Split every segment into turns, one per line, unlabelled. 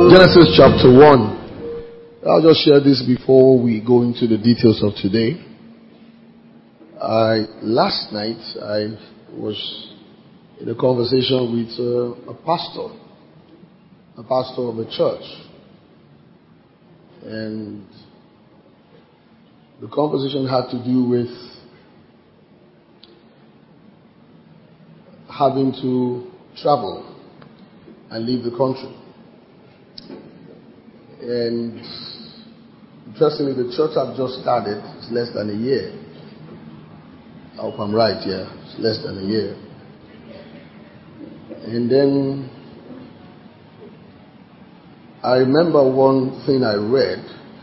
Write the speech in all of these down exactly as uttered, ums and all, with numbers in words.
Genesis chapter one. I'll just share this before we go into the details of today. I, last night, I was in a conversation with uh, a pastor, a pastor of a church. And the conversation had to do with having to travel and leave the country. And interestingly, the church I've just started is less than a year. I hope I'm right, yeah. It's less than a year. And then I remember one thing I read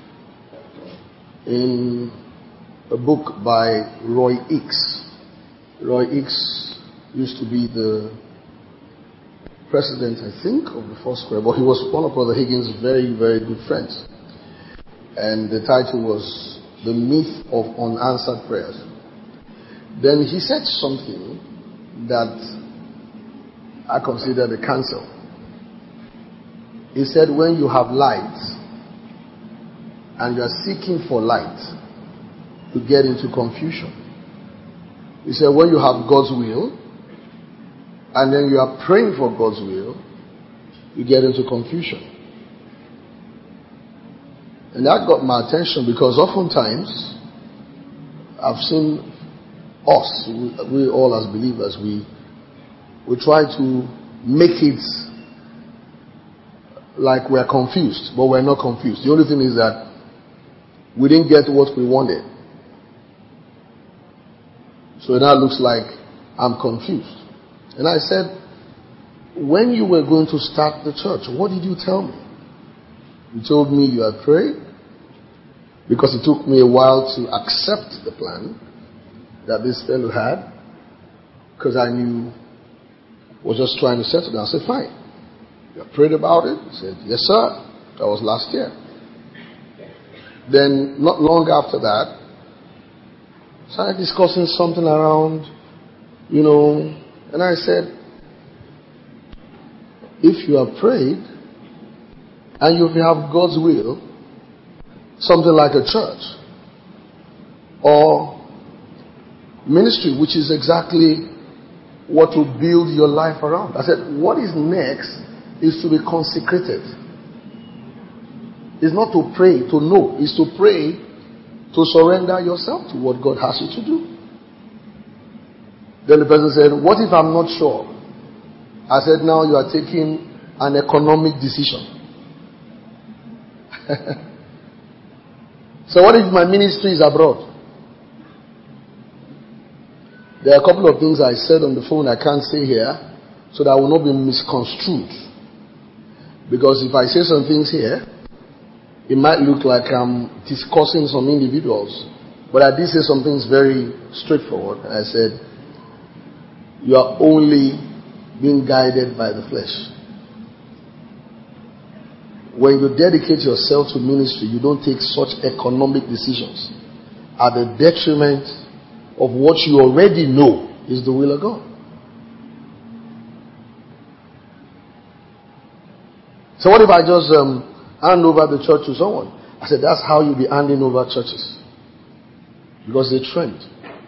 in a book by Roy Hicks. Roy Hicks used to be the president, I think, of the Foursquare, but he was one of Brother Higgins' very, very good friends. And the title was The Myth of Unanswered Prayers. Then he said something that I consider the counsel. He said, when you have light and you are seeking for light, you get into confusion. He said, when you have God's will and then you are praying for God's will, you get into confusion. And that got my attention because oftentimes I've seen us, we, we all as believers, we we try to make it like we're confused, but we're not confused. The only thing is that we didn't get what we wanted. So now it looks like I'm confused. And I said, when you were going to start the church, what did you tell me? You told me you had prayed, because it took me a while to accept the plan that this fellow had, because I knew I was just trying to settle down. I said, fine. You have prayed about it? He said, yes, sir. That was last year. Then, not long after that, started discussing something around, you know, and I said, if you have prayed and you have God's will, something like a church or ministry, which is exactly what will build your life around. I said, what is next is to be consecrated. It's not to pray, to know. It's to pray, to surrender yourself to what God has you to do. Then the person said, what if I'm not sure? I said, now you are taking an economic decision. So what if my ministry is abroad? There are a couple of things I said on the phone I can't say here, so that I will not be misconstrued. Because if I say some things here, it might look like I'm discussing some individuals. But I did say some things very straightforward. I said, you are only being guided by the flesh. When you dedicate yourself to ministry, you don't take such economic decisions at the detriment of what you already know is the will of God. So what if I just um, hand over the church to someone? I said, that's how you'll be handing over churches. Because they trend.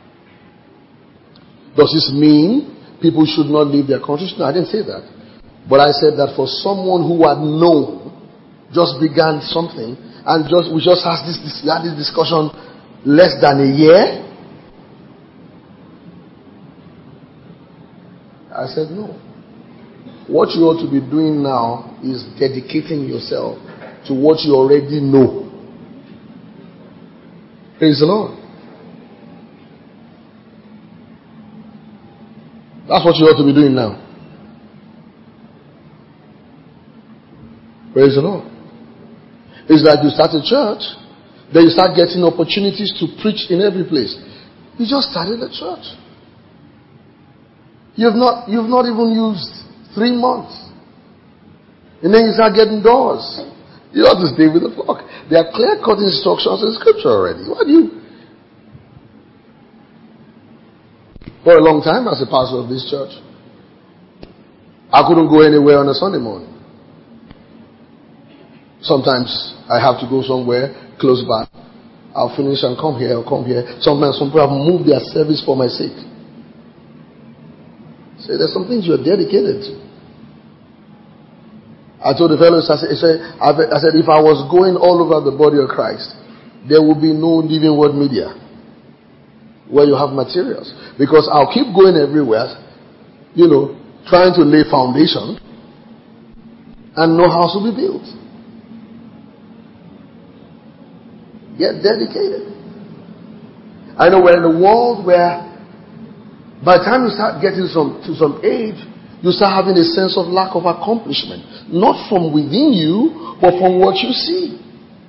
Does this mean people should not leave their countries? No, I didn't say that. But I said that for someone who had known, just began something, and just we just had this, this, had this discussion less than a year. I said, no. What you ought to be doing now is dedicating yourself to what you already know. Praise the Lord. That's what you ought to be doing now. Praise the Lord. It's like you start a church, then you start getting opportunities to preach in every place. You just started a church. You've not, you've not even used three months. And then you start getting doors. You ought to stay with the flock. There are clear-cut instructions in Scripture already. Why do you? For a long time as a pastor of this church, I couldn't go anywhere on a Sunday morning. Sometimes I have to go somewhere close by. I'll finish and come here, I'll come here. Sometimes some people have moved their service for my sake. Say, there's some things you're dedicated to. I told the fellows, I said, I said, if I was going all over the body of Christ, there would be no Living Word Media where you have materials. Because I'll keep going everywhere, you know, trying to lay foundation and no house will be built. Get dedicated. I know we're in a world where by the time you start getting some, to some age, you start having a sense of lack of accomplishment. Not from within you, but from what you see.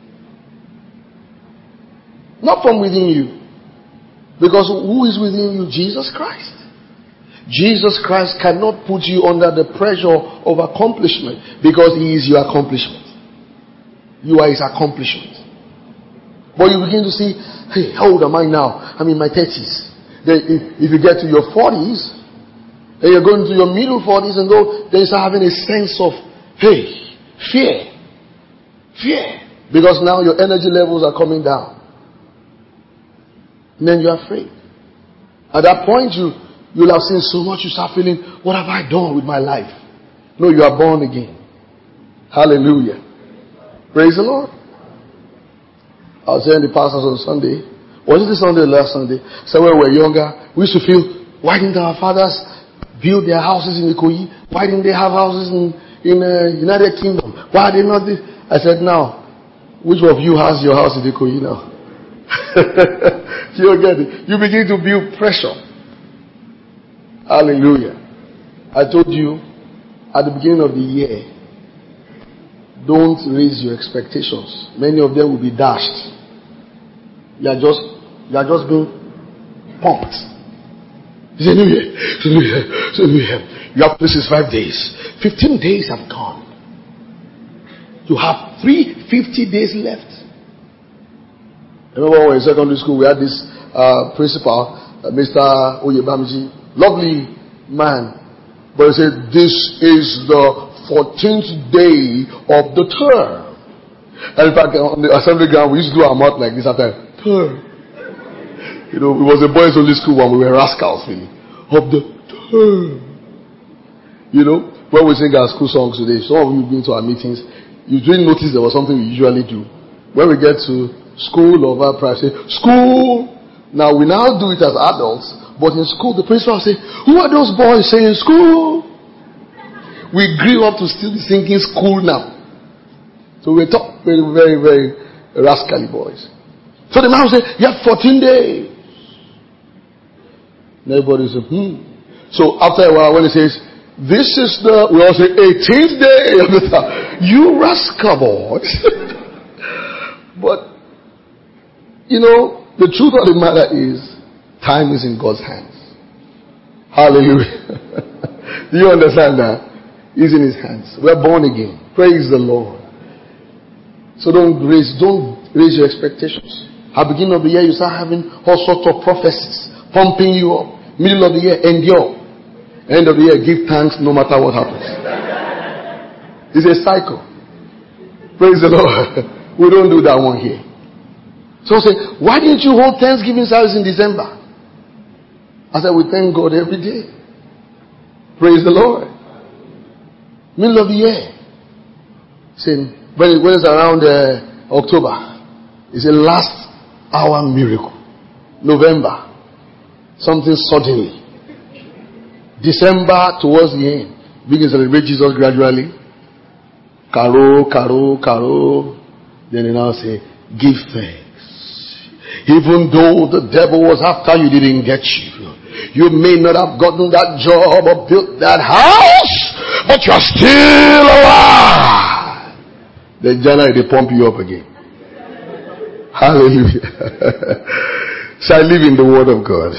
Not from within you. Because who is within you? Jesus Christ. Jesus Christ cannot put you under the pressure of accomplishment because He is your accomplishment. You are His accomplishment. But you begin to see, hey, how old am I now? I'm in my thirties. Then if, if you get to your forties, then you're going to your middle forties and go, then you start having a sense of, hey, fear. Fear. Because now your energy levels are coming down. And then you're afraid. At that point, you, you'll have seen so much, you start feeling, what have I done with my life? No, you are born again. Hallelujah. Praise the Lord. I was telling the pastors on Sunday, was it this Sunday or last Sunday? So when we were younger, we used to feel, why didn't our fathers build their houses in Ikoyi? Why didn't they have houses in in uh, United Kingdom? Why did not this? I said, now, which of you has your house in Ikoyi now? You get it. You begin to build pressure. Hallelujah. I told you at the beginning of the year, don't raise your expectations. Many of them will be dashed. You are just, you are just being pumped. It's a new year. It's a new year. It's a new year. You have places five days. Fifteen days have gone. You have three fifty days left. I remember when we were in secondary school, we had this uh, principal, uh, Mister Oyebamiji, lovely man. But he said, this is the fourteenth day of the term. And in fact, on the assembly ground, we used to do our mouth like this after term. You know, it was a boys' only school when we were rascals, really. Of the term. You know, when we sing our school songs today, some of you been to our meetings, you didn't notice there was something we usually do. When we get to school or our say, school. Now we now do it as adults, but in school the principal will say, who are those boys saying school? We grew up to still be singing school now. So we're top, very, very, very rascally boys. So the man will say, you have fourteen days. And everybody says, hmm. So after a while, when he says, this is the, we all say, eighteenth day of the time. You rascal boys. But, you know, the truth of the matter is, time is in God's hands. Hallelujah. Do you understand that? He's in His hands. We're born again. Praise the Lord. So don't raise, don't raise your expectations. At the beginning of the year, you start having all sorts of prophecies pumping you up. Middle of the year, endure. End of the year, give thanks no matter what happens. It's a cycle. Praise the Lord. We don't do that one here. So say, why didn't you hold Thanksgiving service in December? I said, we thank God every day. Praise the Lord. Middle of the year. Say, when, it, when it's around uh, October, it's a last hour miracle. November, something suddenly. December, towards the end, begin to celebrate Jesus gradually. Caro, caro, caro. Then they now say, give thanks. Even though the devil was after you, didn't get you. You may not have gotten that job or built that house, but you're still alive. Then January they pump you up again. Hallelujah. So I live in the Word of God.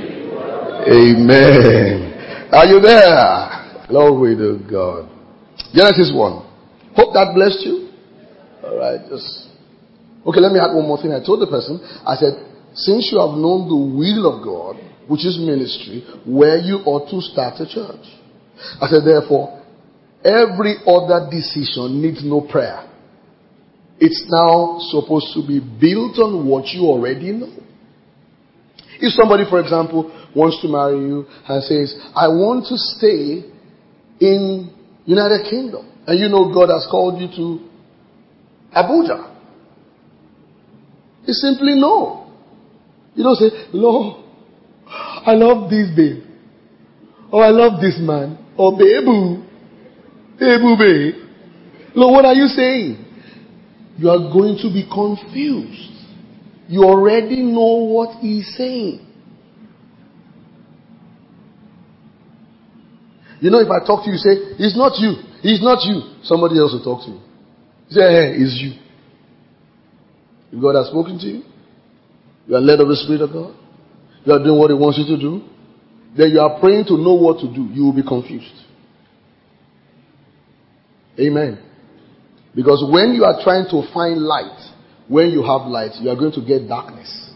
Amen. Are you there? Glory to God. Genesis one. Hope that blessed you. All right. Just okay. Let me add one more thing. I told the person. I said, since you have known the will of God, which is ministry, where you ought to start a church. I said, therefore, every other decision needs no prayer. It's now supposed to be built on what you already know. If somebody, for example, wants to marry you and says, I want to stay in United Kingdom, and you know God has called you to Abuja, you simply no. You don't say, Lord, I love this babe, or I love this man, or babu, babu babe. Lord, what are you saying? You are going to be confused. You already know what he's saying. You know, if I talk to you, say, it's not you. It's not you. Somebody else will talk to you. Say, hey, it's you. If God has spoken to you, you are led of the Spirit of God, you are doing what he wants you to do, then you are praying to know what to do, you will be confused. Amen. Because when you are trying to find light, when you have light, you are going to get darkness.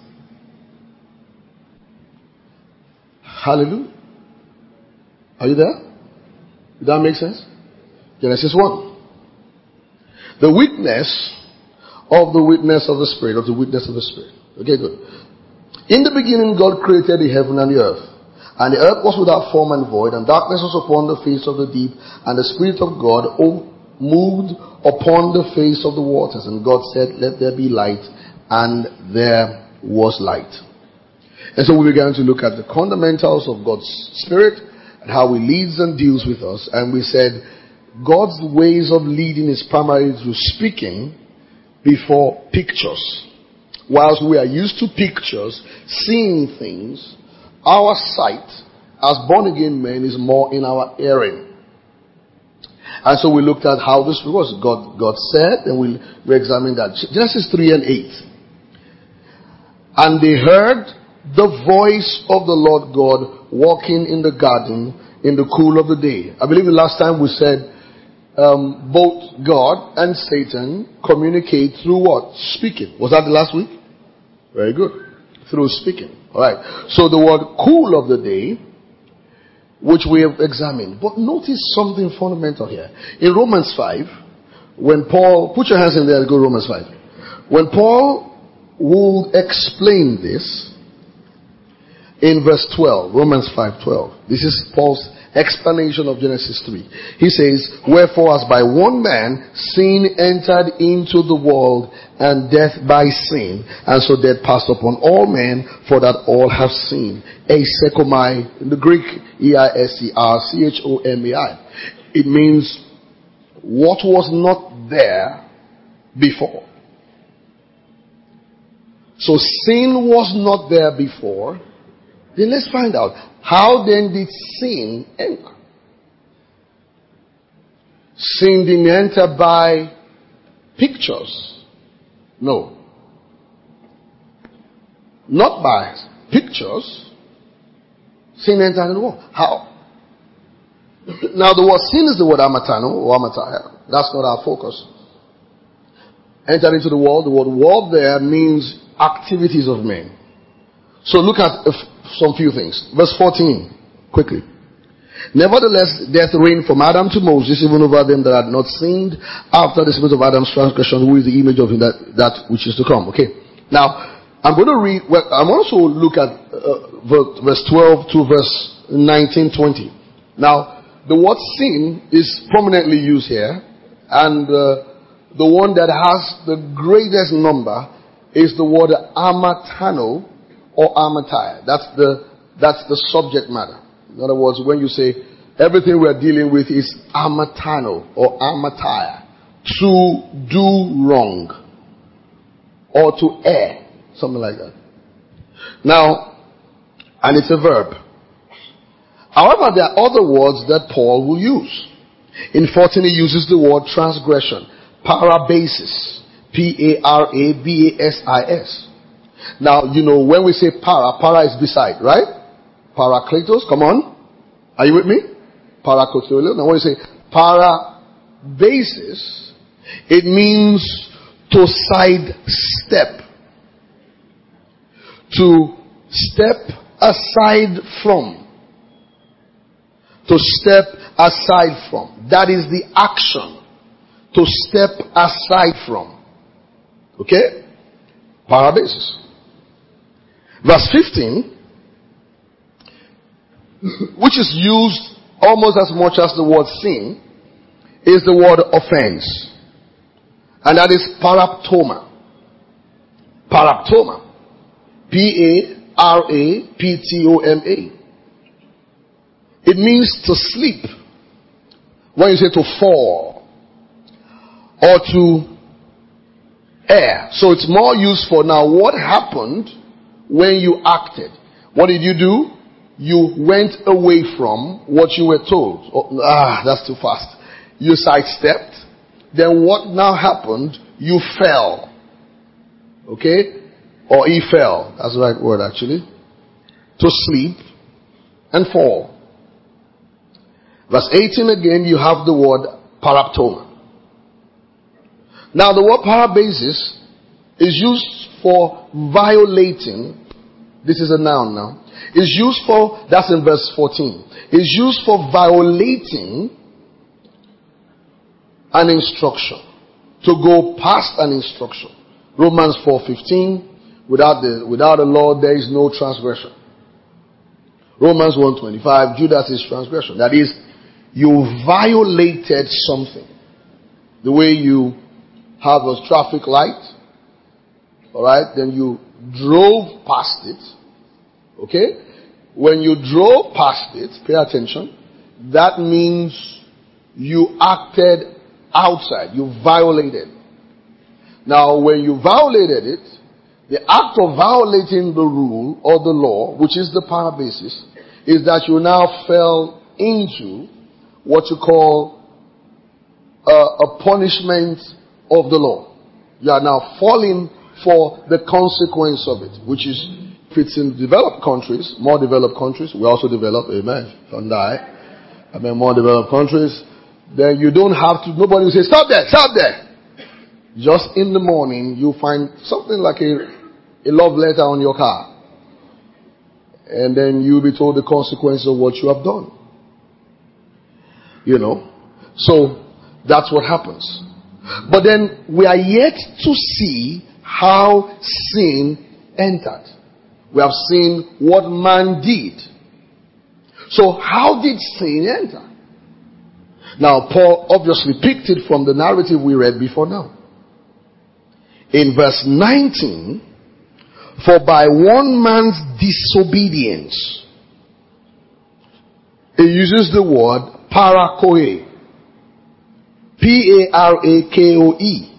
Hallelujah. Are you there? Does that make sense? Genesis one. The witness of the witness of the Spirit, of the witness of the Spirit. Okay, good. In the beginning, God created the heaven and the earth. And the earth was without form and void, and darkness was upon the face of the deep, and the Spirit of God moved upon the face of the waters. And God said, let there be light, and there was light. And so we began to look at the fundamentals of God's Spirit, and how he leads and deals with us. And we said, God's ways of leading is primarily through speaking before pictures. Whilst we are used to pictures, seeing things, our sight as born again men is more in our hearing. And so we looked at how this was. God, God said, and we'll re-examine that. Genesis three and eight. And they heard the voice of the Lord God walking in the garden in the cool of the day. I believe the last time we said um, both God and Satan communicate through what? Speaking. Was that the last week? Very good. Through speaking. Alright. So the word cool of the day, which we have examined. But notice something fundamental here. In Romans five, when Paul, put your hands in there and go to Romans five. When Paul will explain this, in verse twelve, Romans five twelve. This is Paul's explanation of Genesis three. He says, wherefore as by one man sin entered into the world, and death by sin, and so death passed upon all men, for that all have sinned. Eisekomai, in the Greek, E I S E R C H O M A I. It means what was not there before. So sin was not there before. Then let's find out, how then did sin enter? Sin didn't enter by pictures. No. Not by pictures. Sin entered in the world. How? Now the word sin is the word amatano or amataya. That's not our focus. Entered into the world. The word world there means activities of men. So look at some few things. Verse fourteen, quickly. Nevertheless, death reigned from Adam to Moses, even over them that had not sinned, after the spirit of Adam's transgression, who is the image of him that, that which is to come. Okay. Now, I'm going to read, well, I'm also look at uh, verse twelve to verse nineteen, twenty. Now, the word sin is prominently used here, and uh, the one that has the greatest number is the word amatano, or amataya. That's the, that's the subject matter. In other words, when you say everything we're dealing with is amatano or amataya, to do wrong or to err, something like that. Now, and it's a verb. However, there are other words that Paul will use. In fourteen, he uses the word transgression, parabasis, P A R A B A S I S. Now, you know, when we say para, para is beside, right? Parakletos, come on. Are you with me? Parakletos. Now, when you say parabasis, it means to sidestep. To step aside from. To step aside from. That is the action. To step aside from. Okay? Parabasis. Verse fifteen, which is used almost as much as the word sin, is the word offense. And that is paraptoma. Paraptoma. P A R A P T O M A. It means to sleep. When you say to fall or to err. So it's more useful now. What happened when you acted? What did you do? You went away from what you were told. Oh, ah, that's too fast. You sidestepped. Then what now happened? You fell. Okay? Or he fell. That's the right word actually. To sleep and fall. Verse eighteen again, you have the word paraptoma. Now the word parabasis is used for violating. This is a noun now. Is used for, that's in verse fourteen. Is used for violating an instruction. To go past an instruction. Romans four fifteen. Without the, without the law, there is no transgression. Romans one twenty-five. Judas' transgression. That is, you violated something. The way you have a traffic light. Alright, then you drove past it. Okay? When you drove past it, pay attention, that means you acted outside. You violated. Now, when you violated it, the act of violating the rule or the law, which is the parabasis, is that you now fell into what you call uh, a punishment of the law. You are now falling for the consequence of it, which is, if it's in developed countries, more developed countries, we also develop, amen, don't die. I mean, more developed countries, then you don't have to, nobody will say, stop there, stop there. Just in the morning, you find something like a, a love letter on your car. And then you'll be told the consequence of what you have done. You know. So, that's what happens. But then, we are yet to see how sin entered. We have seen what man did. So, how did sin enter? Now, Paul obviously picked it from the narrative we read before now. In verse nineteen, for by one man's disobedience, it uses the word parakoe. P A R A K O E.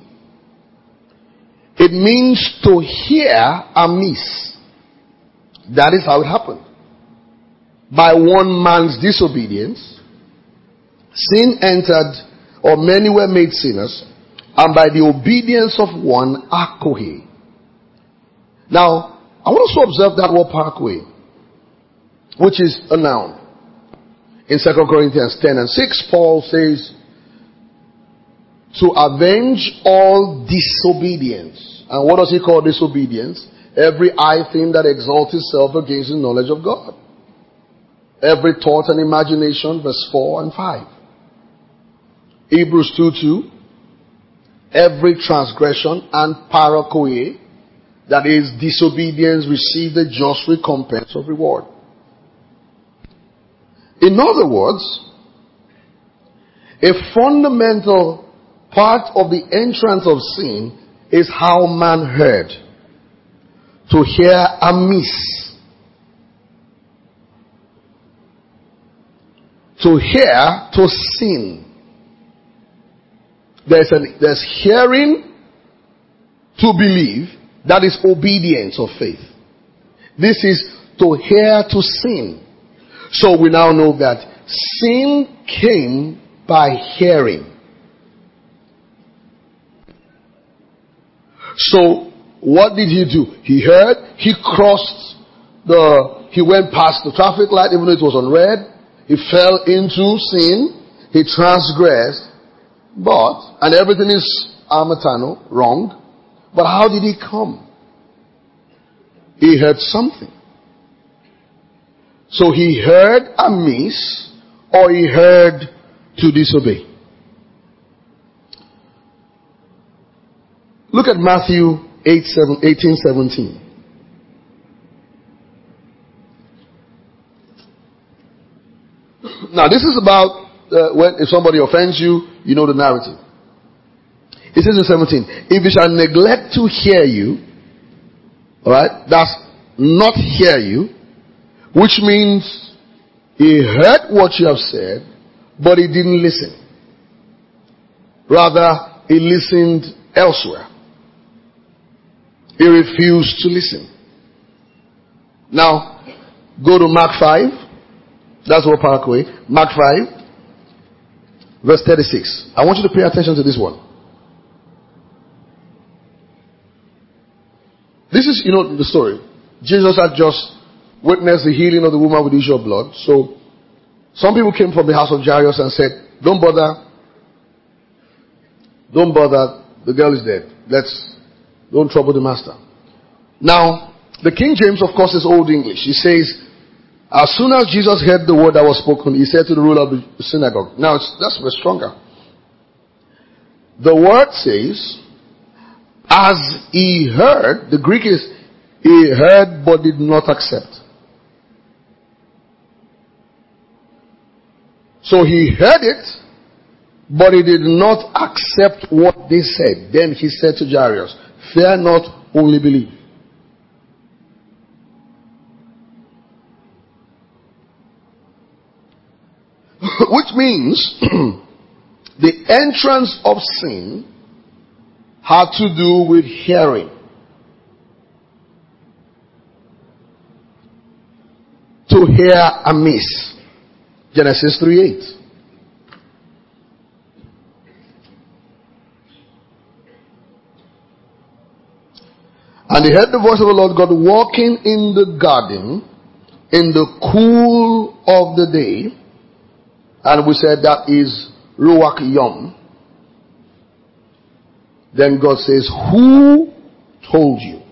It means to hear amiss. That is how it happened. By one man's disobedience, sin entered, or many were made sinners, and by the obedience of one, akohe. Now, I want us to observe that word parakoe, which is a noun. In Second Corinthians ten and six, Paul says, to avenge all disobedience. And what does he call disobedience? Every high thing that exalts itself against the knowledge of God. Every thought and imagination, verse four and five. Hebrews two two. Every transgression and parakoe, that is disobedience, receive the just recompense of reward. In other words, a fundamental part of the entrance of sin is how man heard. To hear amiss. To hear, to sin. There's, an, there's hearing to believe. That is obedience of faith. This is to hear to sin. So we now know that sin came by hearing. So what did he do? He heard, he crossed the, he went past the traffic light even though it was on red. He fell into sin. He transgressed. But, and everything is amatano, wrong. But how did he come? He heard something. So he heard amiss, or he heard to disobey. Look at Matthew eight, seven, eighteen, seventeen. Now, this is about uh, when if somebody offends you, you know the narrative. It says in seventeen, if he shall neglect to hear you, alright, that's not hear you, which means he heard what you have said, but he didn't listen. Rather, he listened elsewhere. He refused to listen. Now, go to Mark five. That's what Parkway. Mark five, verse thirty-six. I want you to pay attention to this one. This is, you know, the story. Jesus had just witnessed the healing of the woman with the issue of blood. So, some people came from the house of Jairus and said, don't bother. Don't bother. The girl is dead. Let's, don't trouble the master. Now, the King James, of course, is Old English. He says, as soon as Jesus heard the word that was spoken, he said to the ruler of the synagogue. Now, it's, that's much stronger. The word says, as he heard, the Greek is, he heard but did not accept. So he heard it, but he did not accept what they said. Then he said to Jairus, fear not, only believe. Which means the entrance of sin had to do with hearing. To hear amiss. Genesis three eight. And he heard the voice of the Lord God walking in the garden in the cool of the day. And we said that is Ruach Yom. Then God says, who told you?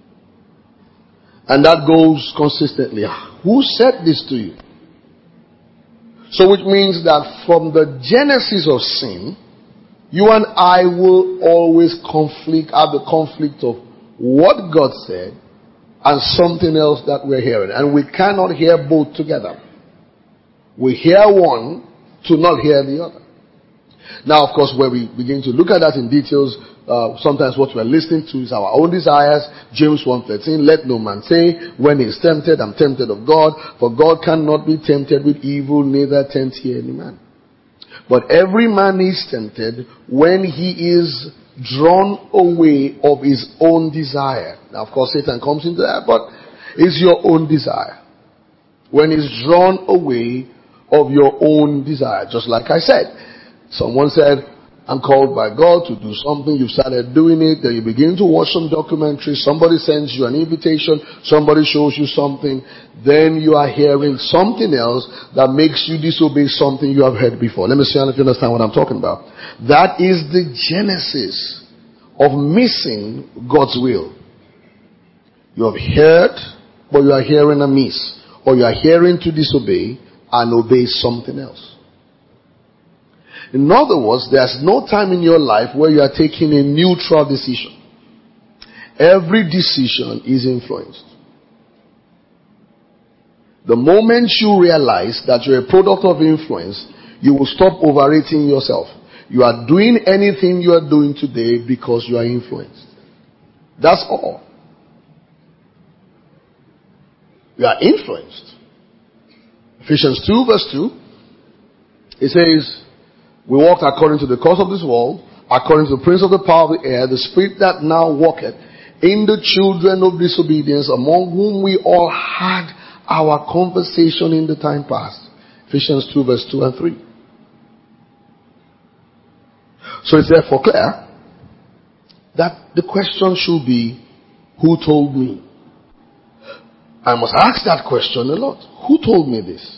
And that goes consistently. Who said this to you? So which means that from the genesis of sin, you and I will always conflict, have the conflict of what God said and something else that we're hearing. And we cannot hear both together. We hear one to not hear the other. Now, of course, where we begin to look at that in details, uh, sometimes what we're listening to is our own desires. James one thirteen, let no man say, when he is tempted, I'm tempted of God. For God cannot be tempted with evil, neither tempt he any man. But every man is tempted when he is drawn away of his own desire. Now, of course, Satan comes into that, but it's your own desire. When he's drawn away of your own desire. Just like I said, someone said, I'm called by God to do something. You've started doing it. Then you begin to watch some documentaries. Somebody sends you an invitation. Somebody shows you something. Then you are hearing something else that makes you disobey something you have heard before. Let me see if you understand what I'm talking about. That is the genesis of missing God's will. You have heard, but you are hearing amiss. Or you are hearing to disobey and obey something else. In other words, there's no time in your life where you are taking a neutral decision. Every decision is influenced. The moment you realize that you're a product of influence, you will stop overrating yourself. You are doing anything you are doing today because you are influenced. That's all. You are influenced. Ephesians two verse two, it says, we walked according to the course of this world, according to the prince of the power of the air, the spirit that now walketh in the children of disobedience, among whom we all had our conversation in the time past. Ephesians two verse two and three. So it's therefore clear that the question should be, who told me? I must ask that question a lot. Who told me this?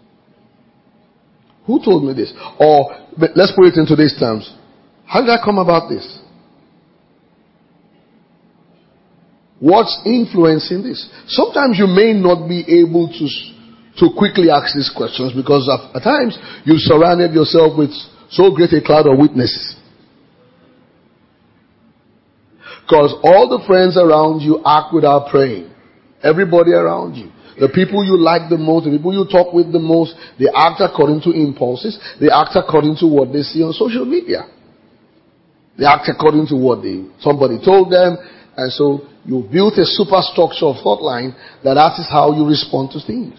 Who told me this? Or, let's put it in today's terms. How did I come about this? What's influencing this? Sometimes you may not be able to, to quickly ask these questions because of, at times you've surrounded yourself with so great a cloud of witnesses. Because all the friends around you act without praying. Everybody around you. The people you like the most, the people you talk with the most, they act according to impulses. They act according to what they see on social media. They act according to what they somebody told them. And so you built a superstructure of thought line that that is how you respond to things.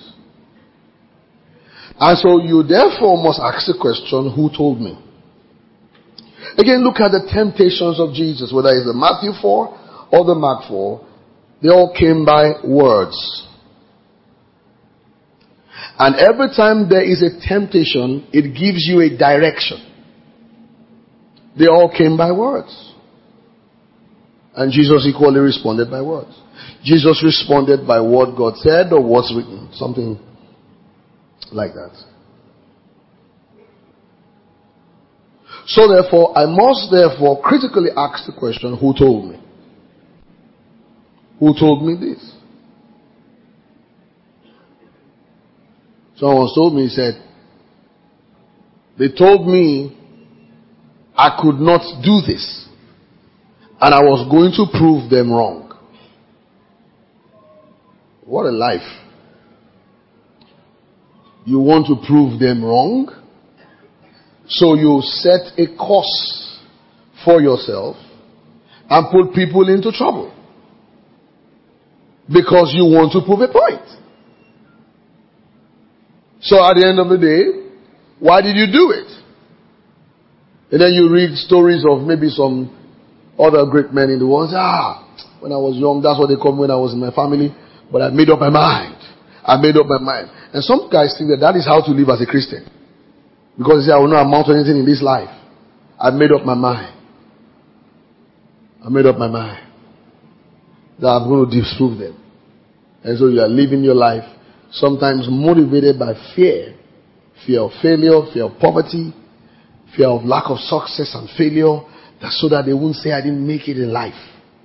And so you therefore must ask the question, who told me? Again, look at the temptations of Jesus, whether it's the Matthew four or the Mark four. They all came by words. And every time there is a temptation, it gives you a direction. They all came by words. And Jesus equally responded by words. Jesus responded by what God said or what's written. Something like that. So therefore, I must therefore critically ask the question, who told me? Who told me this? Someone told me, he said, they told me I could not do this. And I was going to prove them wrong. What a life. You want to prove them wrong? So you set a course for yourself and put people into trouble. Because you want to prove a point. So at the end of the day, why did you do it? And then you read stories of maybe some other great men in the world. Ah, when I was young, that's what they called me when I was in my family. But I made up my mind. I made up my mind. And some guys think that that is how to live as a Christian. Because they say, I will not amount to anything in this life. I made up my mind. I made up my mind that I'm going to disprove them. And so you are living your life sometimes motivated by fear. Fear of failure, fear of poverty, fear of lack of success and failure. That's so that they won't say I didn't make it in life.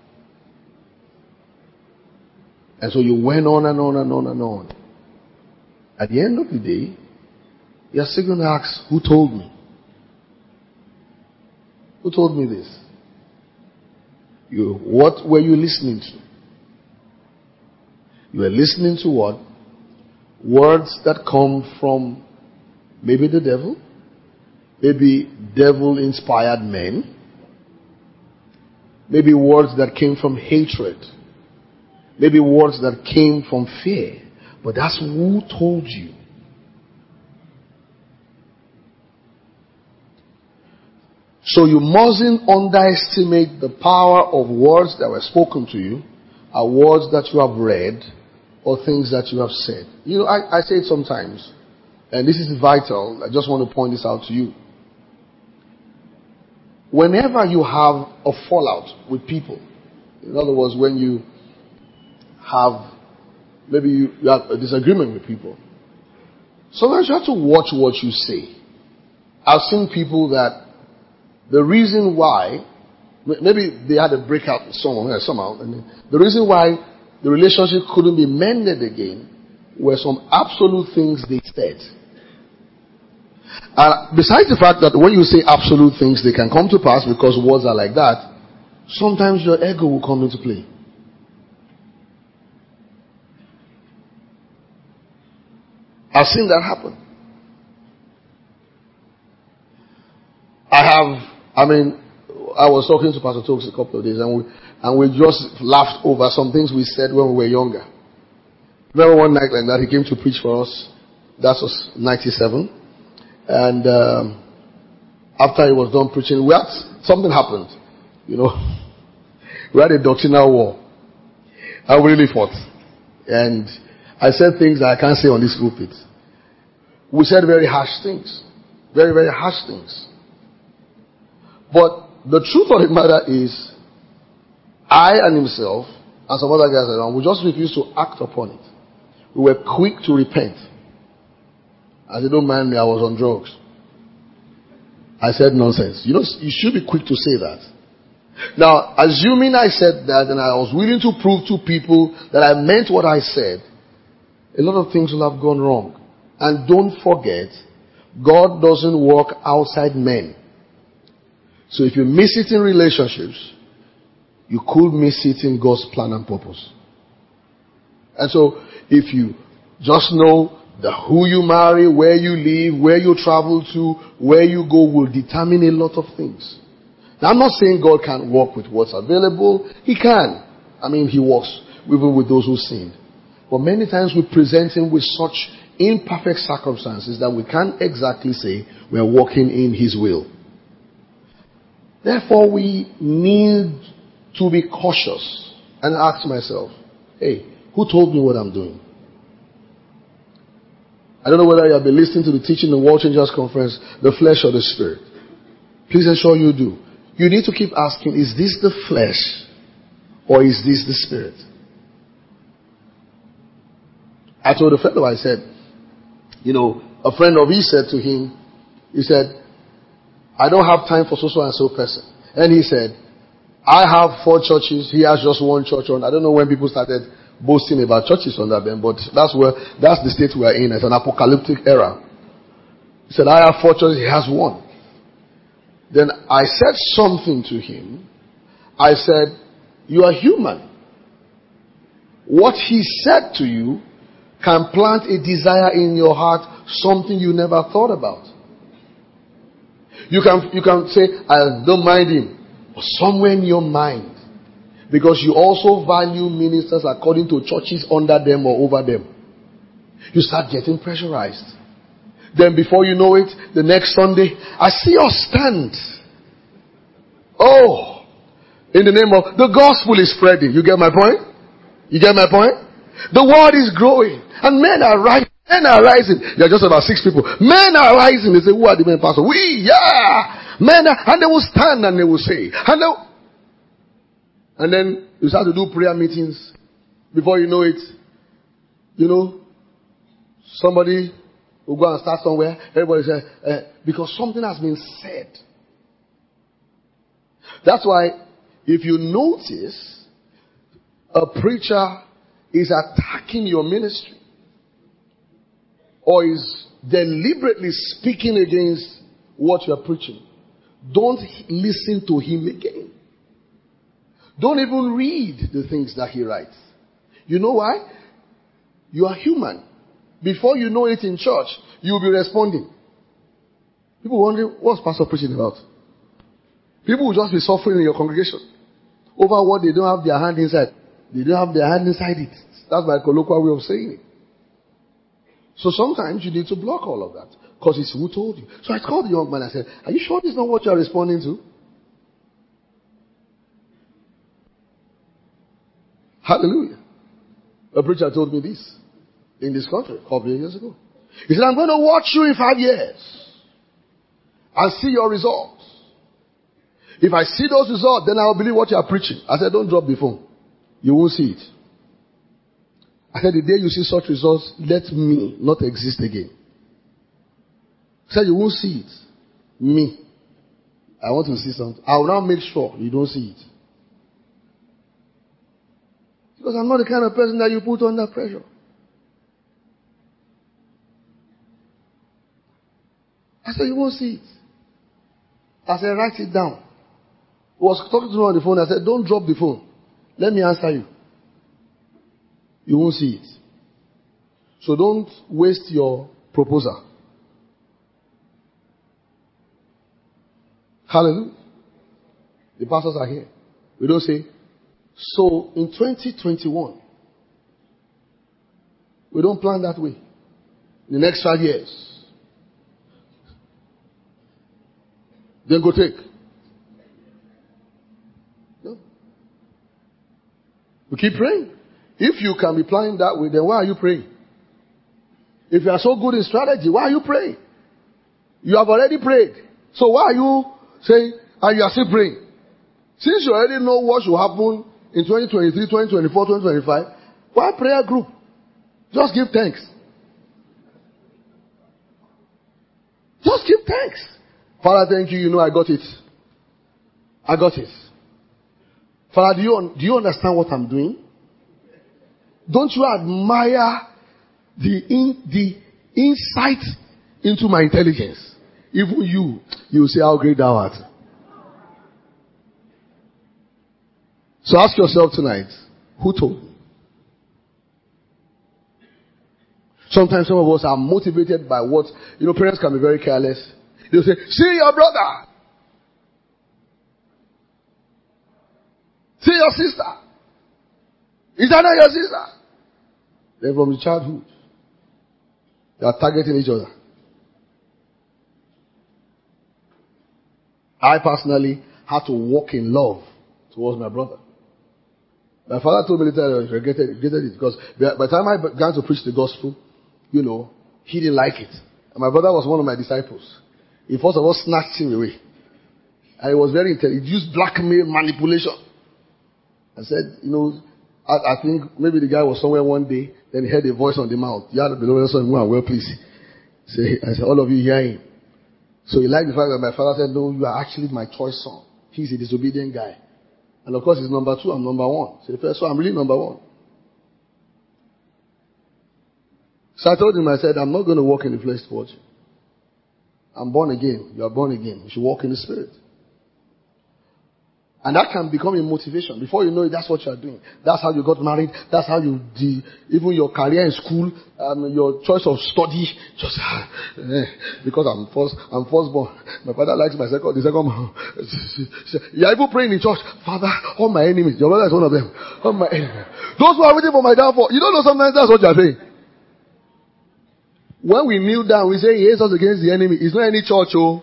And so you went on and on and on and on. At the end of the day, you're still going to ask, who told me? Who told me this? You, what were you listening to? You were listening to what? Words that come from maybe the devil, maybe devil-inspired men, maybe words that came from hatred, maybe words that came from fear. But that's who told you. So you mustn't underestimate the power of words that were spoken to you, or words that you have read, or things that you have said. You know, I, I say it sometimes, and this is vital. I just want to point this out to you. Whenever you have a fallout with people, in other words, when you have, maybe you, you have a disagreement with people, sometimes you have to watch what you say. I've seen people that the reason why, maybe they had a breakout with someone somehow, and the reason why the relationship couldn't be mended again were some absolute things they said. And besides the fact that when you say absolute things, they can come to pass because words are like that, sometimes your ego will come into play. I've seen that happen. I have, I mean, I was talking to Pastor Tokes a couple of days, and we and we just laughed over some things we said when we were younger. Remember one night like that, he came to preach for us. That was ninety-seven. And um, after he was done preaching, we had, something happened. You know, we had a doctrinal war. I really fought. And I said things that I can't say on this pulpit. We said very harsh things. Very, very harsh things. But the truth of the matter is, I and himself, and some other guys around, we just refused to act upon it. We were quick to repent. I said, don't mind me, I was on drugs. I said nonsense. You know, you should be quick to say that. Now, assuming I said that and I was willing to prove to people that I meant what I said, a lot of things will have gone wrong. And don't forget, God doesn't work outside men. So if you miss it in relationships, you could miss it in God's plan and purpose. And so, if you just know that who you marry, where you live, where you travel to, where you go will determine a lot of things. Now, I'm not saying God can't work with what's available. He can. I mean, He works even with those who sinned. But many times we present Him with such imperfect circumstances that we can't exactly say we're walking in His will. Therefore, we need to be cautious and ask myself, hey, who told me what I'm doing? I don't know whether you have been listening to the teaching in the World Changers Conference, the flesh or the spirit. Please ensure you do. You need to keep asking, is this the flesh or is this the spirit? I told a fellow, I said, you know, a friend of his said to him, he said, I don't have time for so-so and so person. And he said, I have four churches, he has just one church on. I don't know when people started boasting about churches under them, but that's where, that's the state we are in. It's an apocalyptic era. He said, I have four churches, he has one. Then I said something to him. I said, you are human. What he said to you can plant a desire in your heart, something you never thought about. You can, you can say, I don't mind him. But somewhere in your mind, because you also value ministers according to churches under them or over them, you start getting pressurized. Then before you know it, the next Sunday, I see your stand. Oh, in the name of, the gospel is spreading. You get my point? You get my point? The word is growing. And men are rising. Men are rising. There are just about six people. Men are rising. They say, who are the men, pastor? We, yeah. Men are, and they will stand and they will say. And, and then you start to do prayer meetings. Before you know it, you know, somebody will go and start somewhere. Everybody says, uh, because something has been said. That's why, if you notice, a preacher is attacking your ministry, or is deliberately speaking against what you are preaching, don't listen to him again. Don't even read the things that he writes. You know why? You are human. Before you know it in church, you will be responding. People wondering, what's pastor preaching about? People will just be suffering in your congregation over what they don't have their hand inside. They don't have their hand inside it. That's my colloquial way of saying it. So sometimes you need to block all of that. Because it's who told you. So I called the young man and I said, are you sure this is not what you are responding to? Hallelujah. A preacher told me this in this country a couple of years ago. He said, I'm going to watch you in five years and see your results. If I see those results, then I'll believe what you are preaching. I said, don't drop the phone. You won't see it. I said, the day you see such results, let me not exist again. I said, you won't see it. Me. I want to see something. I will now make sure you don't see it. Because I'm not the kind of person that you put under pressure. I said, you won't see it. I said, write it down. I was talking to him on the phone. I said, don't drop the phone. Let me answer you. You won't see it. So don't waste your proposal. Hallelujah. The pastors are here. We don't say, so in twenty twenty-one, we don't plan that way. In the next five years. Then go take. No. We keep praying. If you can be planning that way, then why are you praying? If you are so good in strategy, why are you praying? You have already prayed. So why are you saying, and you are still praying? Since you already know what should happen in twenty twenty-three, twenty twenty-four, twenty twenty-five, why prayer group? Just give thanks. Just give thanks. Father, thank you. You know I got it. I got it. Father, do you, do you understand what I'm doing? Don't you admire the in, the insight into my intelligence? Even you, you will say how great thou art. So ask yourself tonight, who told me? Sometimes some of us are motivated by what, you know, parents can be very careless. They'll say, see your brother. See your sister. Is that not your sister? Then from the childhood, they are targeting each other. I personally had to walk in love towards my brother. My father told me later I regretted, regretted it because by the time I began to preach the gospel, you know, he didn't like it. And my brother was one of my disciples. He first of all snatched him away. And he was very intelligent. He used blackmail, manipulation. I said, you know, I, I think maybe the guy was somewhere one day, then he heard a voice on the mount. You had the beloved son, well, please. Say, I said, all of you hear him. So he liked the fact that my father said, no, you are actually my choice son. He's a disobedient guy. And of course, he's number two, I'm number one. So, so I'm really number one. So I told him, I said, I'm not going to walk in the flesh towards you. I'm born again. You are born again. You should walk in the spirit. And that can become a motivation. Before you know it, that's what you are doing. That's how you got married. That's how you did, even your career in school, um, your choice of study. Just eh, because I'm first, I'm firstborn. My father likes my second, the second. You are even praying in church, Father, all my enemies. Your brother is one of them. All my enemies. Those who are waiting for my downfall. You don't know sometimes that's what you are saying. When we kneel down, we say he hates us against the enemy. It's not any church, oh.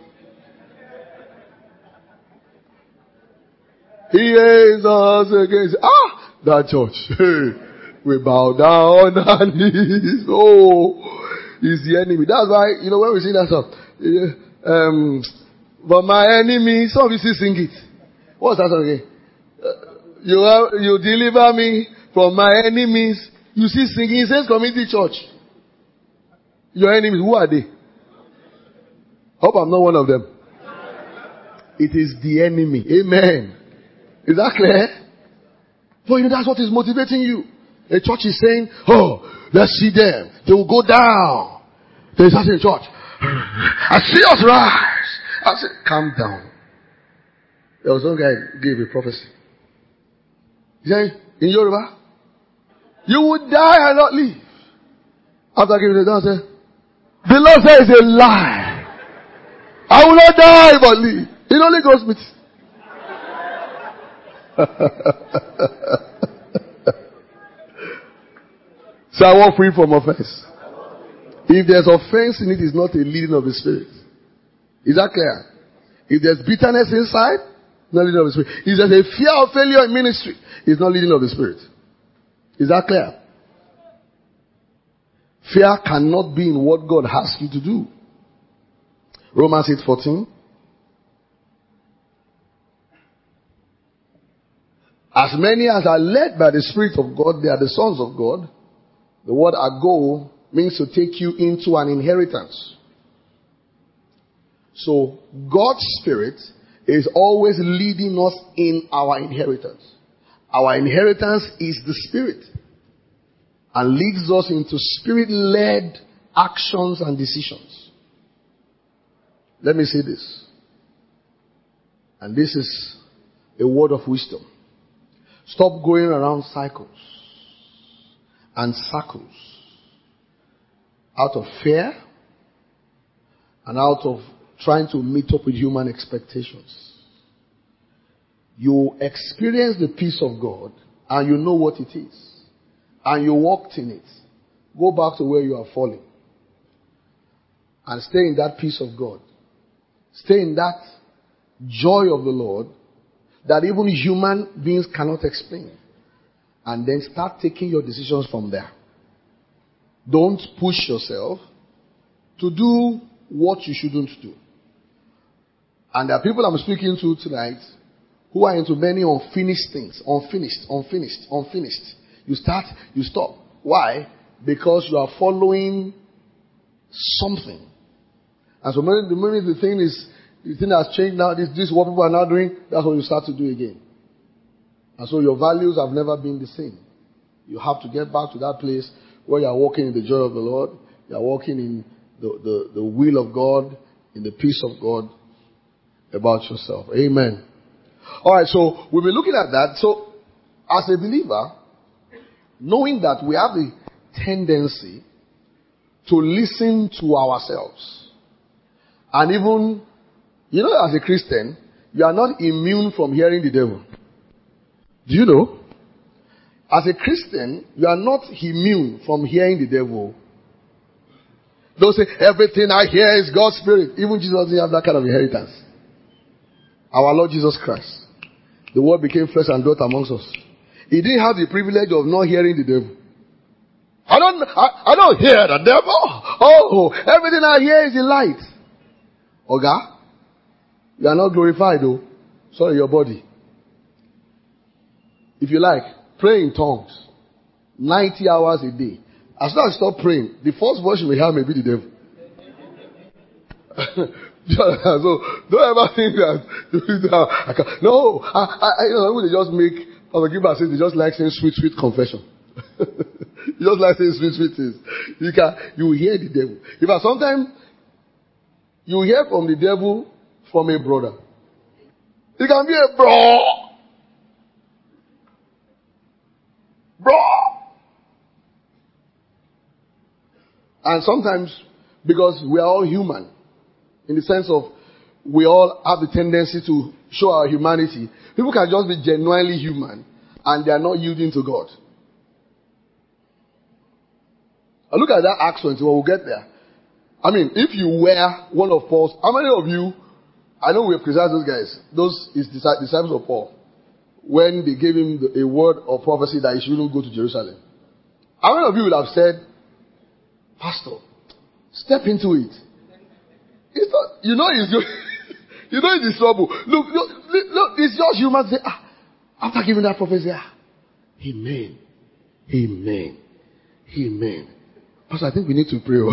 He hates us against, ah, that church. Hey, we bow down on our knees. Oh, he's the enemy. That's why, you know, when we sing that song, um, but my enemy, some of you still sing it. What's that song again? Uh, you have, you deliver me from my enemies. You see singing, it says community church. Your enemies, who are they? Hope I'm not one of them. It is the enemy. Amen. Is that clear? But you know, that's what is motivating you. A church is saying, oh, let's see them. They will go down. There's us in church. I see us rise. I said, calm down. There was one guy who gave a prophecy. He said, in Yoruba, you would die and not live. After giving it down, I said, the Lord says it's a lie. I will not die but live. It only goes with so I walk free from offense. If there's offense in it, it's not a leading of the Spirit. Is that clear? If there's bitterness inside, not leading of the Spirit. If there's a fear of failure in ministry, it's not leading of the Spirit. Is that clear? Fear cannot be in what God asks you to do. Romans eight fourteen. As many as are led by the Spirit of God, they are the sons of God. The word ago means to take you into an inheritance. So, God's Spirit is always leading us in our inheritance. Our inheritance is the Spirit. And leads us into Spirit-led actions and decisions. Let me say this. And this is a word of wisdom. Stop going around cycles and circles out of fear and out of trying to meet up with human expectations. You experience the peace of God and you know what it is. And you walked in it. Go back to where you are falling. And stay in that peace of God. Stay in that joy of the Lord that even human beings cannot explain. And then start taking your decisions from there. Don't push yourself to do what you shouldn't do. And there are people I'm speaking to tonight who are into many unfinished things. Unfinished, unfinished, unfinished. You start, you stop. Why? Because you are following something. And so many, the moment the thing is, the thing has changed now, this, this is what people are now doing, that's what you start to do again. And so your values have never been the same. You have to get back to that place where you are walking in the joy of the Lord, you are walking in the, the, the will of God, in the peace of God about yourself. Amen. Alright, so we'll be looking at that. So as a believer, knowing that we have the tendency to listen to ourselves. And even, you know, as a Christian, you are not immune from hearing the devil. Do you know? As a Christian, you are not immune from hearing the devil. Don't say, everything I hear is God's Spirit. Even Jesus didn't have that kind of inheritance. Our Lord Jesus Christ. The Word became flesh and dwelt amongst us. He didn't have the privilege of not hearing the devil. I don't, I, I don't hear the devil. Oh, everything I hear is the light. Oga, you are not glorified though. Sorry, your body. If you like, pray in tongues. ninety hours a day. As soon as you stop praying, the first voice you will hear may be the devil. So, don't ever think that, I can, no, I, I, you know, they just make, Pastor Gilbert says they just like saying sweet, sweet confession. You just like saying sweet, sweet things. You can, you will hear the devil. In fact, sometimes, you hear from the devil from a brother. It can be a bro. Bro. And sometimes, because we are all human, in the sense of we all have the tendency to show our humanity, people can just be genuinely human and they are not yielding to God. I look at that Acts twenty, we'll get there. I mean, if you were one of Paul's, how many of you, I know we have criticized those guys, those is disciples of Paul, when they gave him the, a word of prophecy that he shouldn't go to Jerusalem. How many of you would have said, Pastor, step into it? It's not, you know it's you know it's trouble. Look, look, look, it's just humans say, ah, after giving that prophecy, ah, amen, amen, amen. Pastor, I think we need to pray.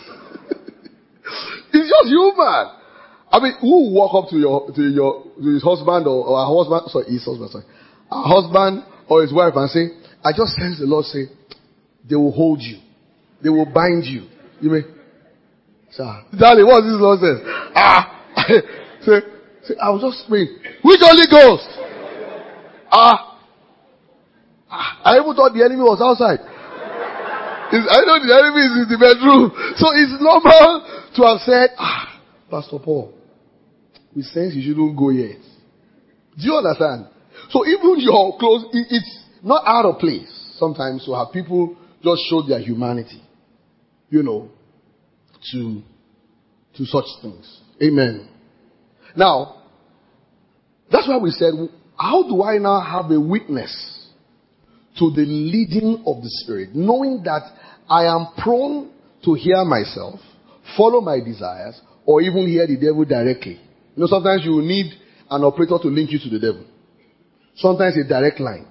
It's just human. I mean, who walk up to your to your to his husband or, or a husband, sorry, his husband, sorry, a husband or his wife and say, I just sense the Lord say, they will hold you, they will bind you. You may, sir, darling, what this Lord says? Ah, say, say, I was just praying. Which Holy Ghost? Ah, I even thought the enemy was outside. It's, I know the enemy is in the bedroom. So it's normal to have said, ah, Pastor Paul, we sense you shouldn't go yet. Do you understand? So even your clothes, it, it's not out of place sometimes to have people just show their humanity, you know, to, to such things. Amen. Now, that's why we said, how do I now have a witness to the leading of the Spirit, knowing that I am prone to hear myself, follow my desires, or even hear the devil directly? You know, sometimes you need an operator to link you to the devil. Sometimes a direct line.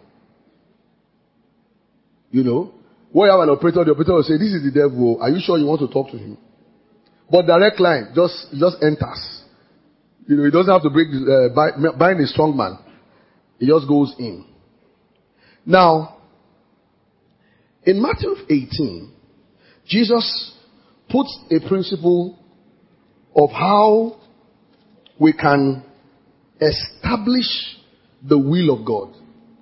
You know, when you have an operator, the operator will say, this is the devil. Are you sure you want to talk to him? But direct line just, just enters. You know, he doesn't have to break, uh, bind, bind a strong man. He just goes in. Now, in Matthew eighteen, Jesus puts a principle of how we can establish the will of God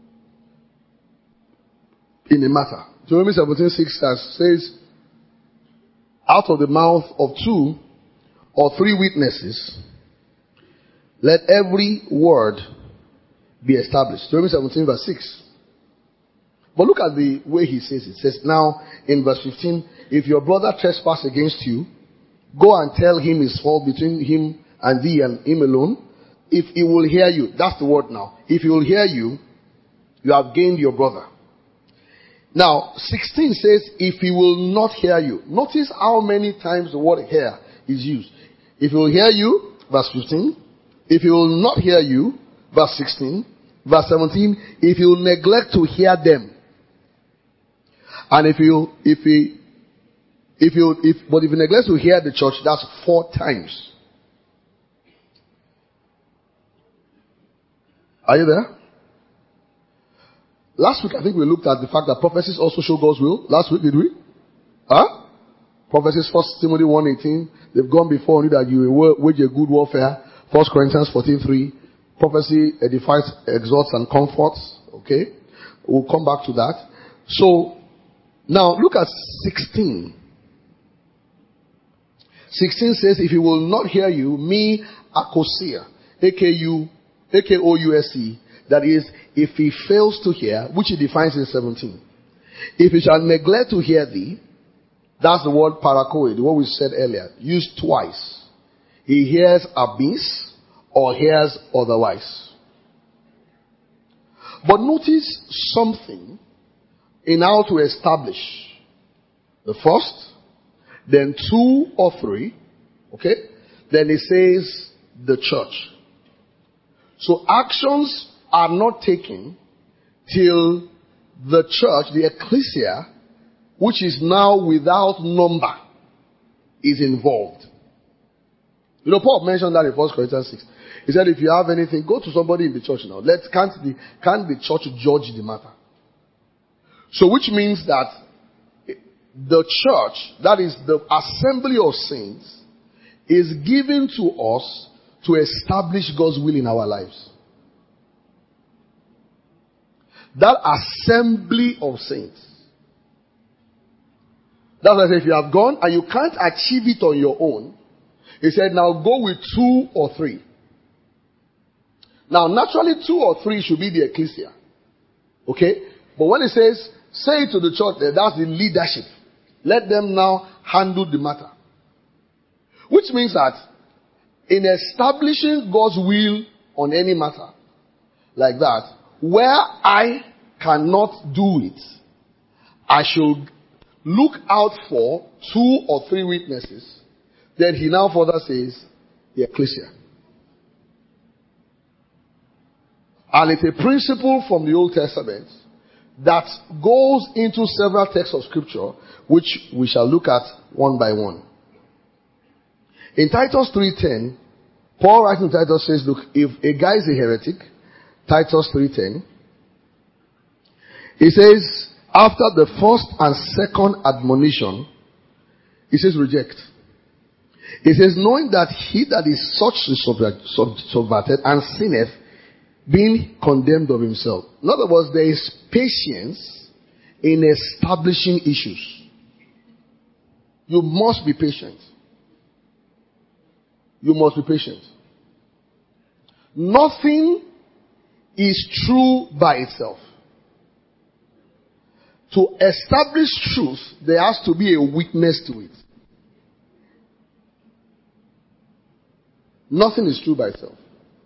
in a matter. Deuteronomy seventeen six says, out of the mouth of two or three witnesses, let every word be established. Deuteronomy seventeen verse six. But look at the way he says it. It says, now in verse fifteen, if your brother trespass against you, go and tell him his fault between him and thee and him alone. If he will hear you, that's the word now. If he will hear you, you have gained your brother. Now, sixteen says, if he will not hear you. Notice how many times the word hear is used. If he will hear you, verse fifteen. If he will not hear you, verse sixteen. Verse seventeen, if he will neglect to hear them. And if you, if he, if you, if, but if he neglects to hear the church, that's four times. Are you there? Last week, I think we looked at the fact that prophecies also show God's will. Last week, did we? Huh? Prophecies, First Timothy one eighteen. They've gone before you that you will wage a good warfare. First Corinthians fourteen three. Prophecy edifies, exhorts, and comforts. Okay? We'll come back to that. So, now look at sixteen. sixteen says, if he will not hear you, me, Akosia, A K U, A K O U S E, that is, if he fails to hear, which he defines in seventeen. If he shall neglect to hear thee, that's the word parakoe, the one we said earlier, used twice. He hears amiss or hears otherwise. But notice something in how to establish. The first, then two or three, okay? Then it says the church. So actions are not taken till the church, the ecclesia, which is now without number, is involved. You know, Paul mentioned that in First Corinthians six. He said, if you have anything, go to somebody in the church now. Let can't the can't the church judge the matter? So which means that the church, that is the assembly of saints, is given to us to establish God's will in our lives. That assembly of saints. That's why I say, if you have gone and you can't achieve it on your own, he said, now go with two or three. Now, naturally, two or three should be the ecclesia. Okay? But when it says, say to the church, that's the leadership. Let them now handle the matter. Which means that in establishing God's will on any matter like that, where I cannot do it, I should look out for two or three witnesses. Then he now further says, the ecclesia. And it's a principle from the Old Testament that goes into several texts of scripture, which we shall look at one by one. In Titus three ten, Paul writing in Titus says, look, if a guy is a heretic, Titus three ten, he says, after the first and second admonition, he says, reject. He says, knowing that he that is such subverted and sinneth, being condemned of himself. In other words, there is patience in establishing issues. You must be patient. You must be patient. Nothing is true by itself. To establish truth, there has to be a witness to it. Nothing is true by itself.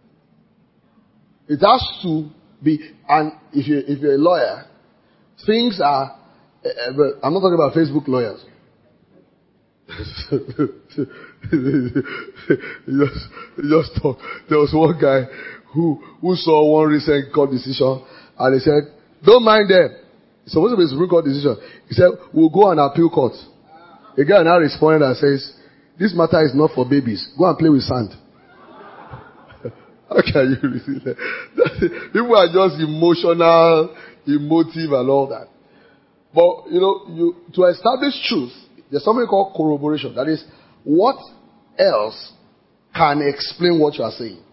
It has to be, and if you if you're a lawyer, things are. Uh, I'm not talking about Facebook lawyers. just, just talk. There was one guy who who saw one recent court decision, and he said, "Don't mind them. It's supposed to be a Supreme Court decision." He said, "We'll go on appeal court." A guy now responded and says, "This matter is not for babies. Go and play with sand." How can you receive that? People are just emotional, emotive, and all that. But, you know, you, to establish truth, there's something called corroboration. That is, what else can explain what you are saying?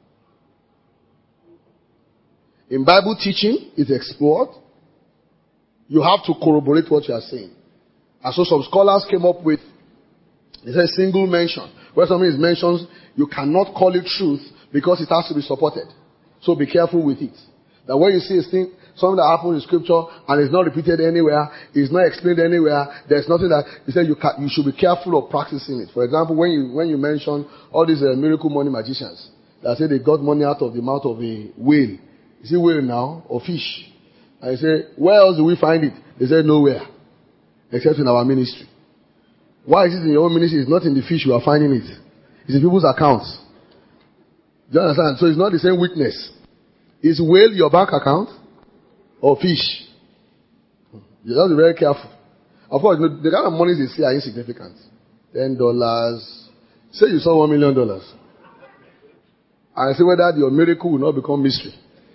In Bible teaching, it's explored. You have to corroborate what you are saying. And so some scholars came up with, they say single mention. Where something is mentioned, you cannot call it truth, because it has to be supported. So be careful with it. That when you see a thing, something that happened in scripture and is not repeated anywhere, is not explained anywhere, there's nothing that, he said you can, you should be careful of practicing it. For example, when you, when you mention all these uh, miracle money magicians that say they got money out of the mouth of a whale. Is it whale now or fish? And you say, where else do we find it? They say nowhere. Except in our ministry. Why is it in your own ministry? It's not in the fish you are finding it. It's in people's accounts. Do you understand? So it's not the same witness. Is whale your bank account? Or fish? You have to be very careful. Of course, the kind of money they see are insignificant. Ten dollars. Say you saw one million dollars. And say whether your miracle will not become mystery.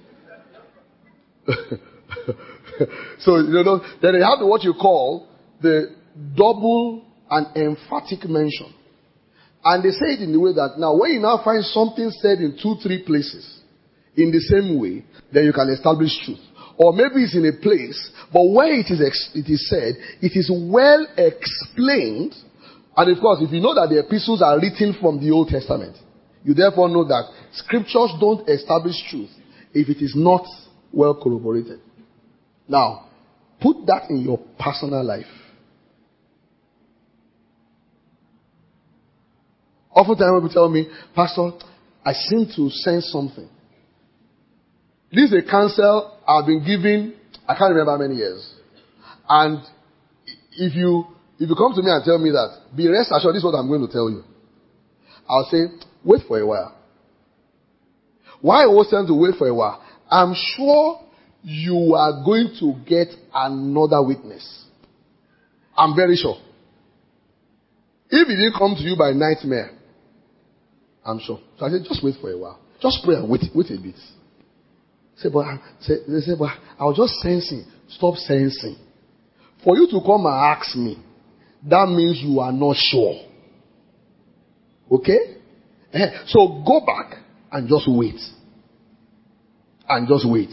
So, you know, then they have what you call the double and emphatic mention. And they say it in the way that now when you now find something said in two, three places in the same way, then you can establish truth. Or maybe it's in a place, but where it is ex- it is said, it is well explained. And of course, if you know that the epistles are written from the Old Testament, you therefore know that scriptures don't establish truth if it is not well corroborated. Now, put that in your personal life. Oftentimes people tell me, Pastor, I seem to sense something. This is a counsel I've been giving, I can't remember how many years. And if you if you come to me and tell me that, be rest assured, this is what I'm going to tell you. I'll say, wait for a while. Why I was telling to wait for a while? I'm sure you are going to get another witness. I'm very sure. If it didn't come to you by nightmare, I'm sure. So I said, just wait for a while. Just pray and wait, wait a bit. Say, but say, they say, but I was just sensing. Stop sensing. For you to come and ask me, that means you are not sure. Okay? So go back and just wait. And just wait.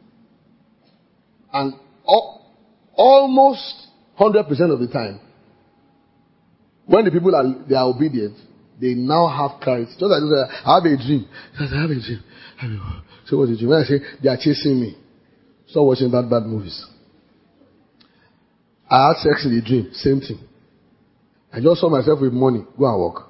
And al- almost one hundred percent of the time, when the people are they are obedient, they now have clarity. Just like this, I have a dream. I have a dream. So what's the dream? When I say they are chasing me, stop watching bad bad movies. I had sex in the dream, same thing. I just saw myself with money. Go and walk.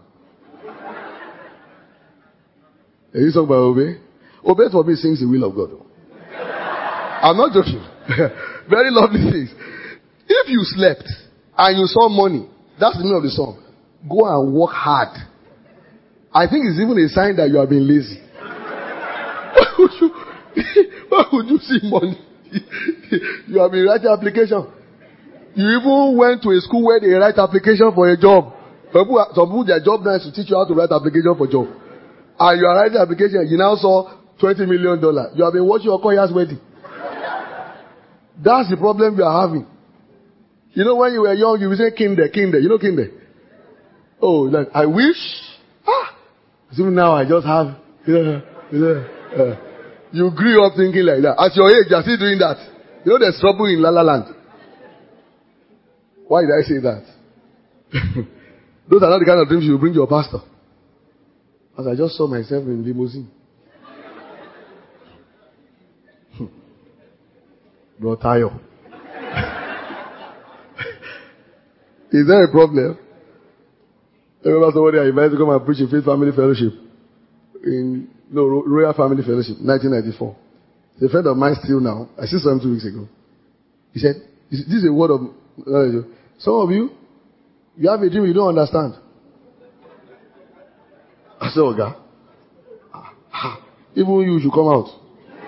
Are you talking about obey? Obey for me sings the will of God. I'm not joking. Very lovely things. If you slept and you saw money, that's the meaning of the song. Go and work hard. I think it's even a sign that you have been lazy. Why would you, why would you see money? You have been writing application. You even went to a school where they write application for a job. Some people, some people their job now is to teach you how to write application for job. And you are writing application, you now saw twenty million dollars. You have been watching your Okoya's wedding. That's the problem you are having. You know, when you were young, you would say kinder, kinder. You know kinder? Oh, like, I wish. Ah! So now I just have. Yeah, yeah, uh. You grew up thinking like that. At your age, you are still doing that. You know there's trouble in La La Land. Why did I say that? Those are not the kind of dreams you bring your pastor. As I just saw myself in limousine. Bro, Tayo. Is there a problem? I remember somebody I invited to come and preach in Faith Family Fellowship. In, no, Royal Family Fellowship, nineteen ninety-four. A friend of mine still now. I see him two weeks ago. He said, this is a word of knowledge. Some of you, you have a dream you don't understand. I said, Oga, even you should come out.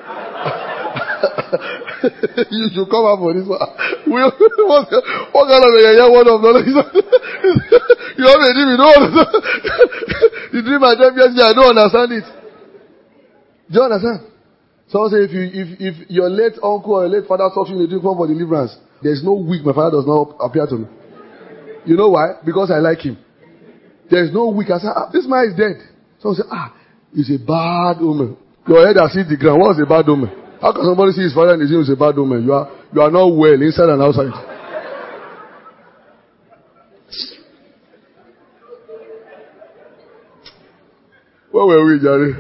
You should come out for this one. what, what kind of a yeah, word of knowledge? You have a dream you don't understand. The dream I dreamt yesterday, I don't understand it. Do you understand? Someone say if you if if your late uncle or your late father talks to you in a dream for deliverance, there's no week my father does not appear to me. You know why? Because I like him. There's no week. I say, ah, this man is dead. Someone say, ah, he's a bad woman. Your head has hit the ground. What's a bad woman? How can somebody see his father and his dream is a bad woman? You are you are not well inside and outside. Where were we, Jerry?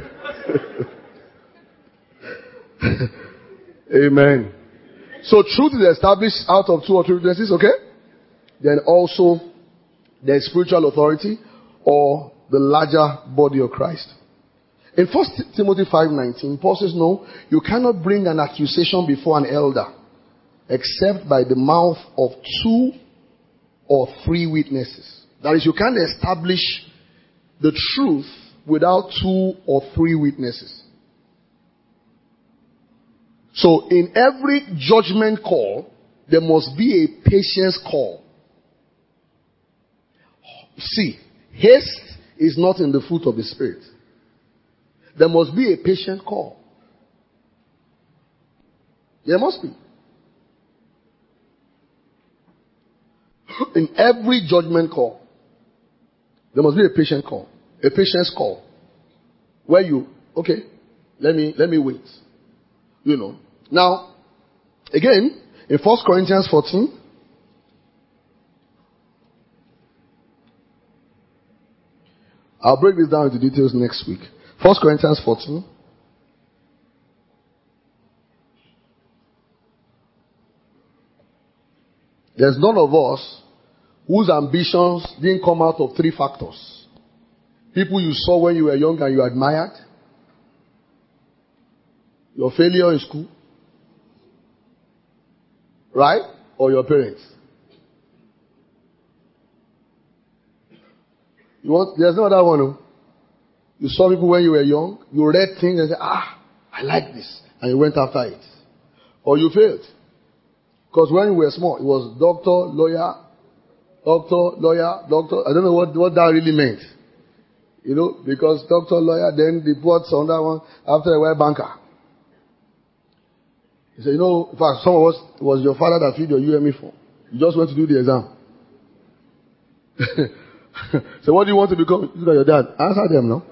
Amen. So truth is established out of two or three witnesses, okay? Then also there's spiritual authority or the larger body of Christ. In First Timothy five nineteen, Paul says, no, you cannot bring an accusation before an elder except by the mouth of two or three witnesses. That is, you can't establish the truth without two or three witnesses. So in every judgment call, there must be a patience call. See, haste is not in the fruit of the Spirit. There must be a patient call. There must be. In every judgment call, there must be a patient call. A patience call. Where you, okay, let me, let me wait. You know. Now, Again, in First Corinthians fourteen, I'll break this down into details next week. First Corinthians fourteen. There's none of us whose ambitions didn't come out of three factors. People you saw when you were young and you admired. Your failure in school. Right? Or your parents. You want, there's no other one. No? You saw people when you were young. You read things and said, ah, I like this. And you went after it. Or you failed. Because when you were small, it was doctor, lawyer, doctor, lawyer, doctor. I don't know what, what that really meant. You know, because doctor, lawyer, then they put on that one after a while banker. He said, you know, in fact, some of us, it was your father that filled your U M E form. You just went to do the exam. So what do you want to become? Look at your dad. Answer them now.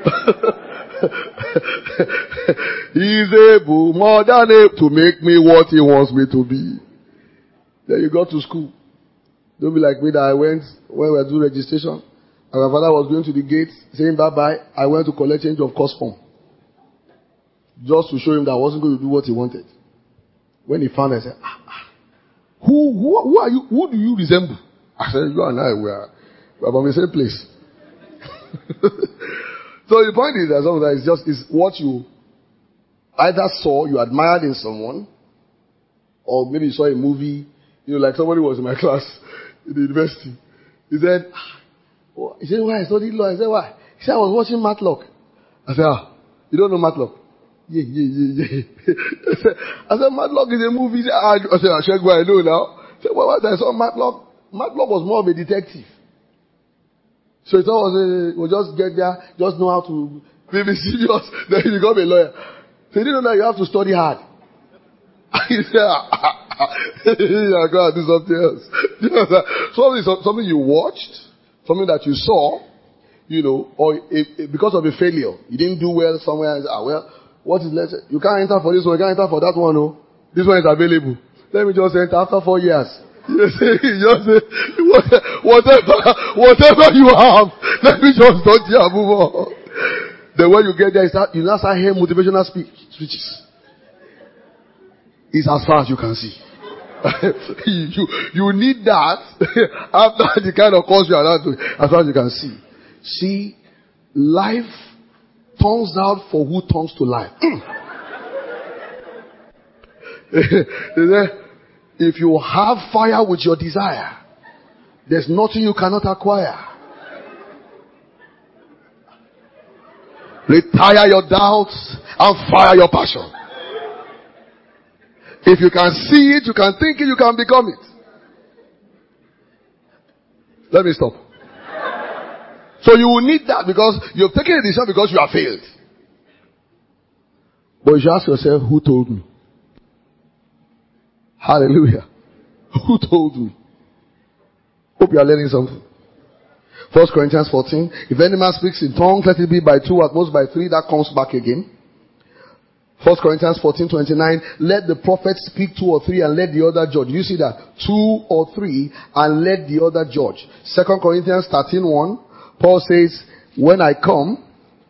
He's able, more than able, to make me what he wants me to be. Then you go to school. Don't be like me that I went when we were doing registration. And my father was going to the gate saying bye bye. I went to collect change of course form. Just to show him that I wasn't going to do what he wanted. When he found it, I said, ah, ah, who, who, who are you? Who do you resemble? I said, you and I, we are, we are from the same place. So the point is that sometimes it's just is what you either saw, you admired in someone, or maybe you saw a movie. You know, like somebody was in my class in the university. He said, oh, he said, why I studied law? I said, why? He said, I was watching Matlock. I said, ah, you don't know Matlock? Yeah, yeah, yeah, yeah. I said, I said, Matlock is a movie. He said, ah, I said, I check what I know now. I said, well, what? I saw Matlock. Matlock was more of a detective. So it was, uh, we'll just get there, just know how to be serious, then you become a lawyer. So you didn't know that you have to study hard. He said, yeah, go and do something else. You know, something, something you watched, something that you saw, you know, or a, a, because of a failure, you didn't do well somewhere, and say, ah, well, what is less? You can't enter for this one, you can't enter for that one, no. This one is available. Let me just enter after four years. You say, you just say, whatever, whatever you have, let me just don't here move on. Then when you get there, you, start, you now start hearing motivational speech, speeches. It's as far as you can see. you, you need that after the kind of course you are not doing, as far as you can see. See, life turns out for who turns to life. If you have fire with your desire, there's nothing you cannot acquire. Retire your doubts and fire your passion. If you can see it, you can think it, you can become it. Let me stop. So you will need that because you've taken a decision because you have failed. But you should ask yourself, who told me? Hallelujah. Who told me? Hope you are learning something. First Corinthians fourteen. If any man speaks in tongues, let it be by two, at most by three. That comes back again. First Corinthians fourteen twenty-nine. Let the prophet speak two or three and let the other judge. You see that? Two or three and let the other judge. Second Corinthians thirteen one. Paul says, when I come,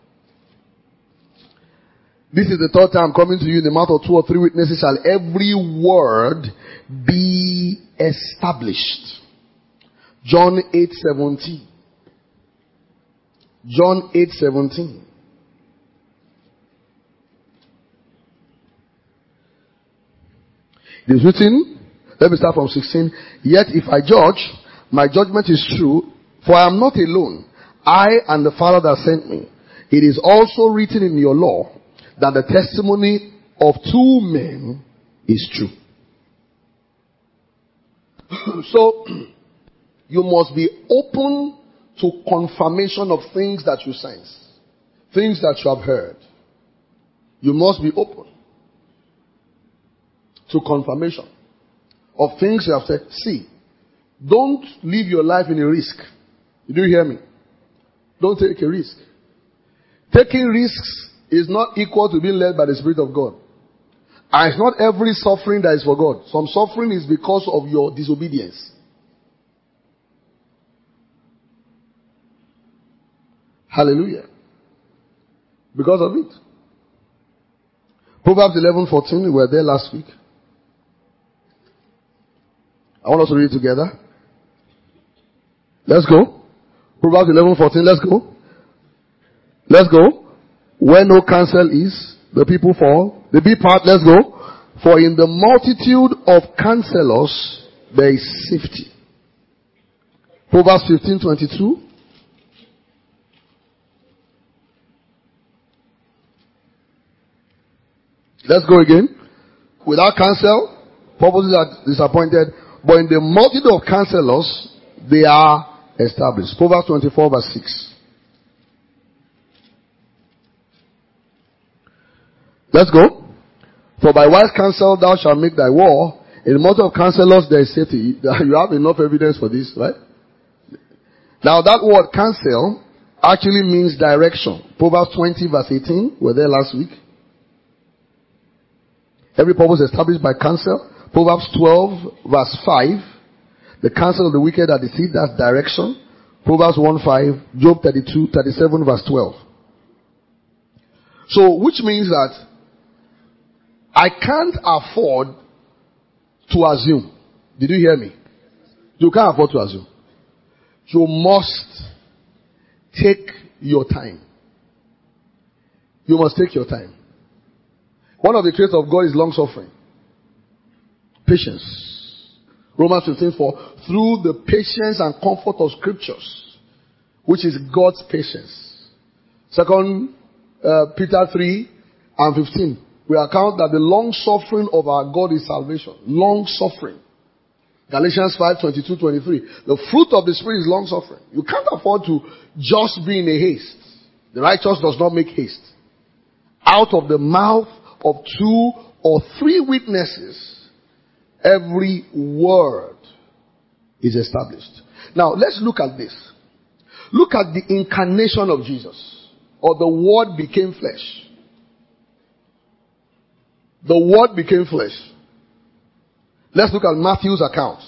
this is the third time coming to you in the mouth of two or three witnesses shall every word be established. John eight seventeen. John eight seventeen. It is written, let me start from sixteen. Yet if I judge, my judgment is true, for I am not alone. I and the Father that sent me. It is also written in your law that the testimony of two men is true. So, you must be open to confirmation of things that you sense. Things that you have heard. You must be open to confirmation of things you have said. See, don't live your life in a risk. Do you hear me? Don't take a risk. Taking risks is not equal to being led by the Spirit of God. And it's not every suffering that is for God. Some suffering is because of your disobedience. Hallelujah. Because of it. Proverbs eleven fourteen, we were there last week. I want us to read it together. Let's go. Proverbs eleven fourteen, let's go. Let's go. Where no counsel is, the people fall. The B part, let's go. For in the multitude of counselors, there is safety. Proverbs fifteen twenty-two. Let's go again. Without counsel, purposes are disappointed. But in the multitude of counselors, they are established. Proverbs twenty-four verse six. Let's go. For by wise counsel thou shalt make thy war. In the multitude of counselors there is safety. You have enough evidence for this, right? Now that word counsel actually means direction. Proverbs twenty verse eighteen. We were there last week. Every purpose established by counsel. Proverbs twelve verse five. The counsel of the wicked are deceived. That's direction. Proverbs one five. Job thirty-two, thirty-seven verse twelve. So, which means that I can't afford to assume. Did you hear me? You can't afford to assume. You must take your time. You must take your time. One of the traits of God is long suffering. Patience. Romans fifteen four. Through the patience and comfort of scriptures, which is God's patience. Second uh, Peter three and fifteen. We account that the long suffering of our God is salvation. Long suffering. Galatians five twenty-two twenty-three. The fruit of the Spirit is long suffering. You can't afford to just be in a haste. The righteous does not make haste. Out of the mouth of two or three witnesses, every word is established. Now, let's look at this. Look at the incarnation of Jesus, or the Word became flesh. The Word became flesh. Let's look at Matthew's account.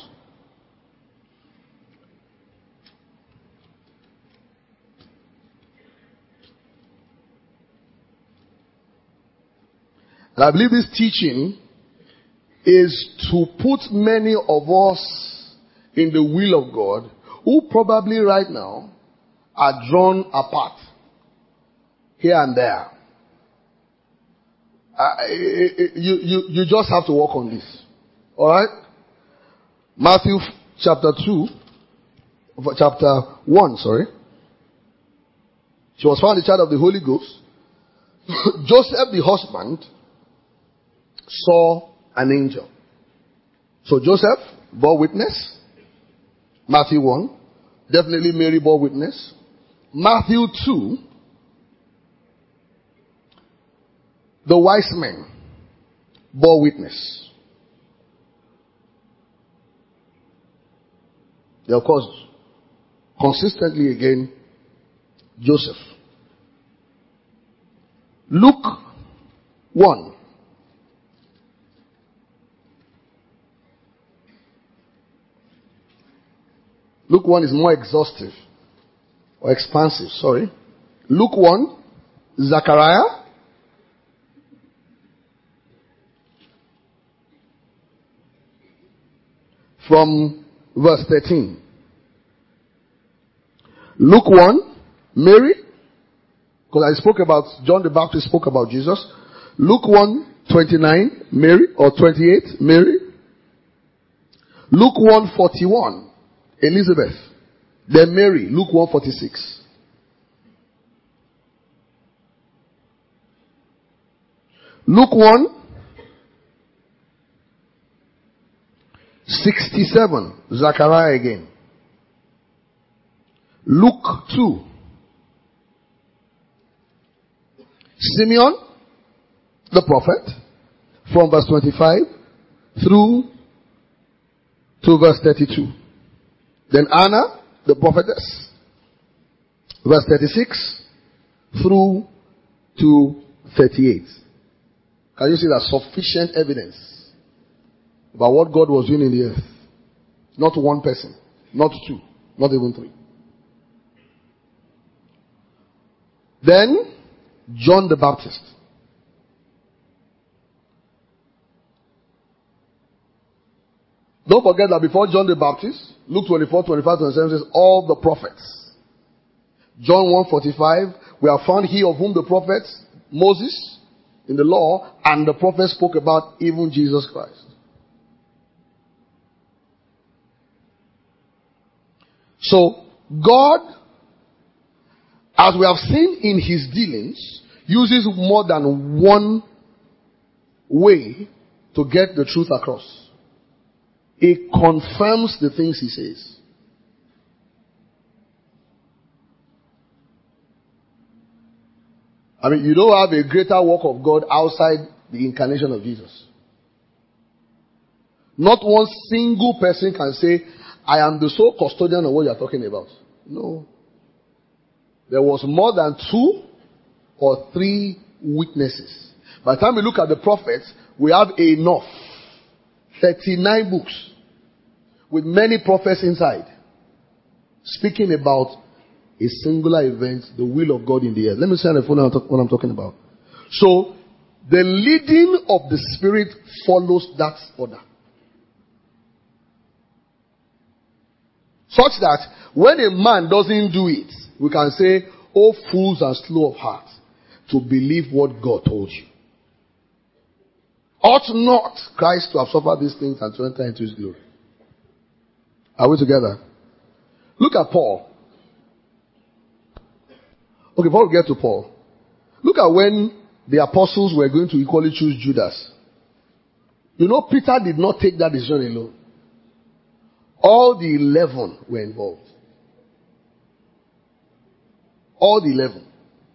And I believe this teaching is to put many of us in the will of God who probably right now are drawn apart here and there. Uh, you, you, you just have to work on this. Alright? Matthew chapter two, chapter one, sorry. She was found the child of the Holy Ghost. Joseph the husband saw an angel. So Joseph bore witness. Matthew one. Definitely Mary bore witness. Matthew two. The wise men bore witness. They, of course, consistently again, Joseph. Luke one. Luke one is more exhaustive. Or expansive, sorry. Luke one, Zechariah. From verse thirteen. Luke one, Mary. Because I spoke about, John the Baptist spoke about Jesus. Luke one, twenty-nine, Mary. Or twenty-eight, Mary. Luke one, forty-one, Elizabeth. Then Mary, Luke one, forty-six. Luke one, sixty-seven, Zechariah again. Luke two, Simeon, the prophet, from verse twenty-five through to verse thirty-two. Then Anna, the prophetess, verse thirty-six through to thirty-eight. Can you see that? Sufficient evidence about what God was doing in the earth. Not one person, not two, not even three. Then, John the Baptist. Don't forget that before John the Baptist, Luke twenty-four, twenty-five, twenty-seven says, all the prophets. John one forty-five, we have found he of whom the prophets, Moses, in the law, and the prophets spoke about, even Jesus Christ. So, God, as we have seen in his dealings, uses more than one way to get the truth across. He confirms the things he says. I mean, you don't have a greater work of God outside the incarnation of Jesus. Not one single person can say, I am the sole custodian of what you are talking about. No. There was more than two or three witnesses. By the time we look at the prophets, we have enough. thirty-nine books with many prophets inside, speaking about a singular event, the will of God in the earth. Let me say on the phone what I'm talking about. So, the leading of the Spirit follows that order. Such that when a man doesn't do it, we can say, oh fools and slow of heart, to believe what God told you. Ought not Christ to have suffered these things and to enter into his glory? Are we together? Look at Paul. Okay, before we get to Paul, look at when the apostles were going to equally choose Judas. You know, Peter did not take that decision alone. All the eleven were involved. All the eleven.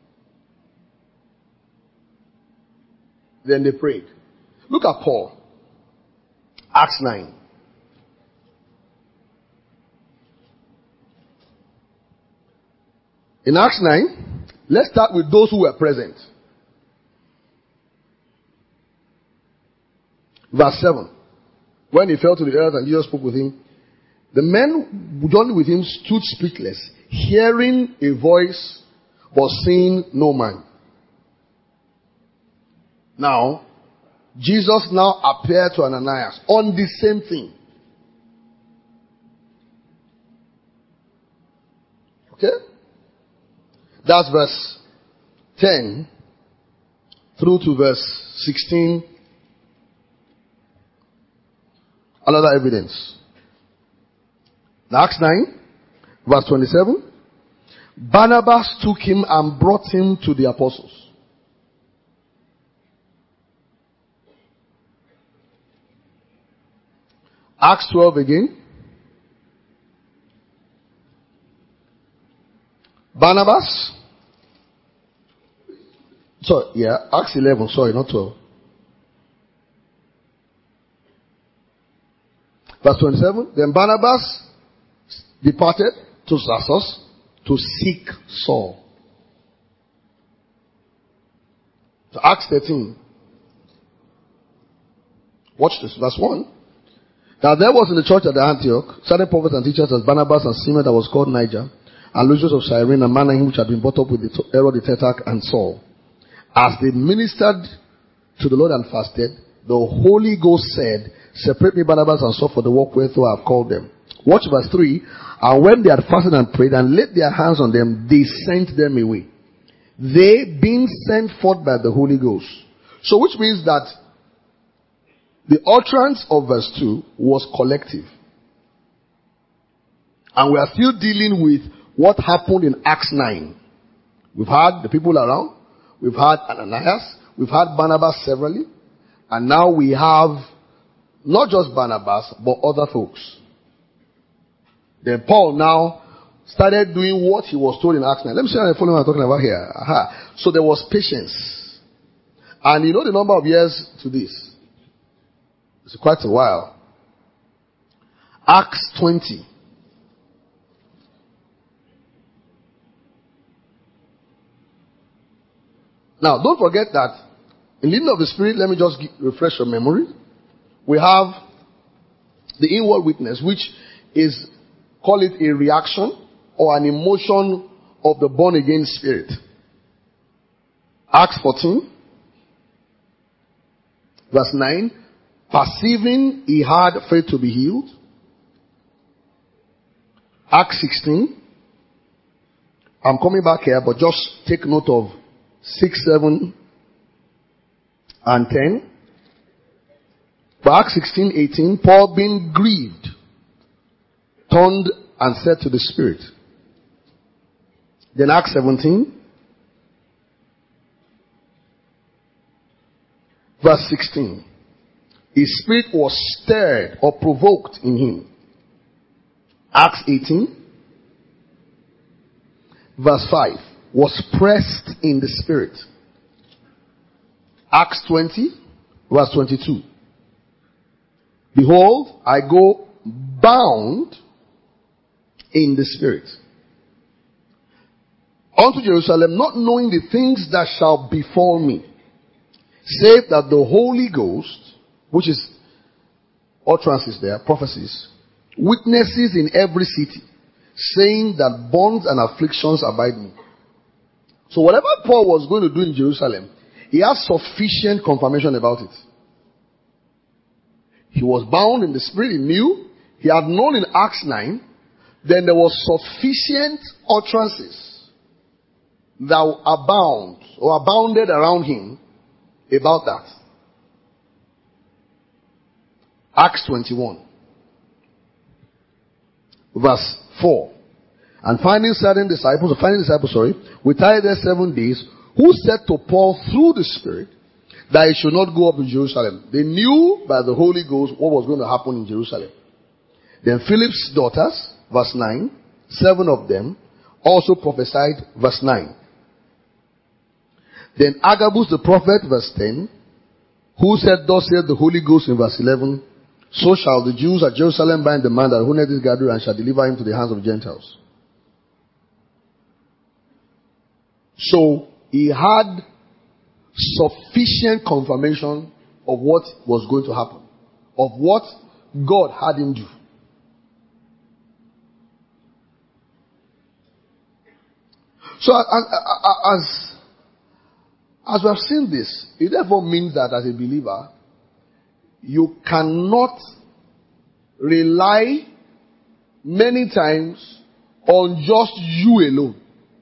Then they prayed. Look at Paul. Acts nine. In Acts nine, let's start with those who were present. Verse seven. When he fell to the earth and Jesus spoke with him, the men joined with him stood speechless, hearing a voice but seeing no man. Now, Jesus now appeared to Ananias on the same thing. Okay? That's verse ten through to verse sixteen. Another evidence. Acts nine, verse twenty-seven. Barnabas took him and brought him to the apostles. Acts twelve again. Barnabas. Sorry, yeah, Acts eleven, sorry, not twelve. Verse twenty-seven. Then Barnabas departed to Tarsus to seek Saul. So Acts thirteen. Watch this, verse one. Now there was in the church at Antioch certain prophets and teachers as Barnabas and Simeon that was called Niger, and Lucius of Cyrene, and Manahem which had been brought up with the Herod the Tetrarch and Saul. As they ministered to the Lord and fasted, the Holy Ghost said, separate me Barnabas and Saul for the work wherefore I have called them. Watch verse three. And when they had fasted and prayed and laid their hands on them, they sent them away. They being sent forth by the Holy Ghost. So which means that the utterance of verse two was collective. And we are still dealing with what happened in Acts nine. We've had the people around. We've had Ananias. We've had Barnabas severally. And now we have not just Barnabas, but other folks. Then Paul now started doing what he was told in Acts nine. Let me show you the following I'm talking about here. Aha. So there was patience. And you know the number of years to this? It's quite a while. Acts twenty. Now, don't forget that In leading of the Spirit, let me just give, refresh your memory. We have the inward witness, which is, call it a reaction or an emotion of the born again spirit. Acts fourteen, verse nine. Perceiving he had faith to be healed. Acts sixteen. I'm coming back here, but just take note of six, seven, and ten. But Acts sixteen, eighteen. Paul, being grieved, turned and said to the Spirit. Then Acts seventeen. Verse sixteen. His spirit was stirred or provoked in him. Acts eighteen. Verse five. Was pressed in the spirit. Acts twenty. Verse twenty-two. Behold, I go bound in the spirit unto Jerusalem, not knowing the things that shall befall me, save that the Holy Ghost, which is utterances there, prophecies, witnesses in every city, saying that bonds and afflictions abide me. So whatever Paul was going to do in Jerusalem, he has sufficient confirmation about it. He was bound in the spirit, he knew. He had known in Acts nine. Then there was sufficient utterances that abound or abounded around him about that. Acts twenty-one, verse four. And finding certain disciples, or finding disciples, sorry, we tarried there seven days, who said to Paul through the Spirit that he should not go up to Jerusalem. They knew by the Holy Ghost what was going to happen in Jerusalem. Then Philip's daughters, verse nine, seven of them also prophesied, verse nine. Then Agabus the prophet, verse ten, who said, thus said the Holy Ghost, in verse eleven, so shall the Jews at Jerusalem bind the man that owneth this gathering and shall deliver him to the hands of Gentiles. So he had sufficient confirmation of what was going to happen, of what God had him do. So as, as, as we have seen this, it therefore means that as a believer, you cannot rely many times on just you alone.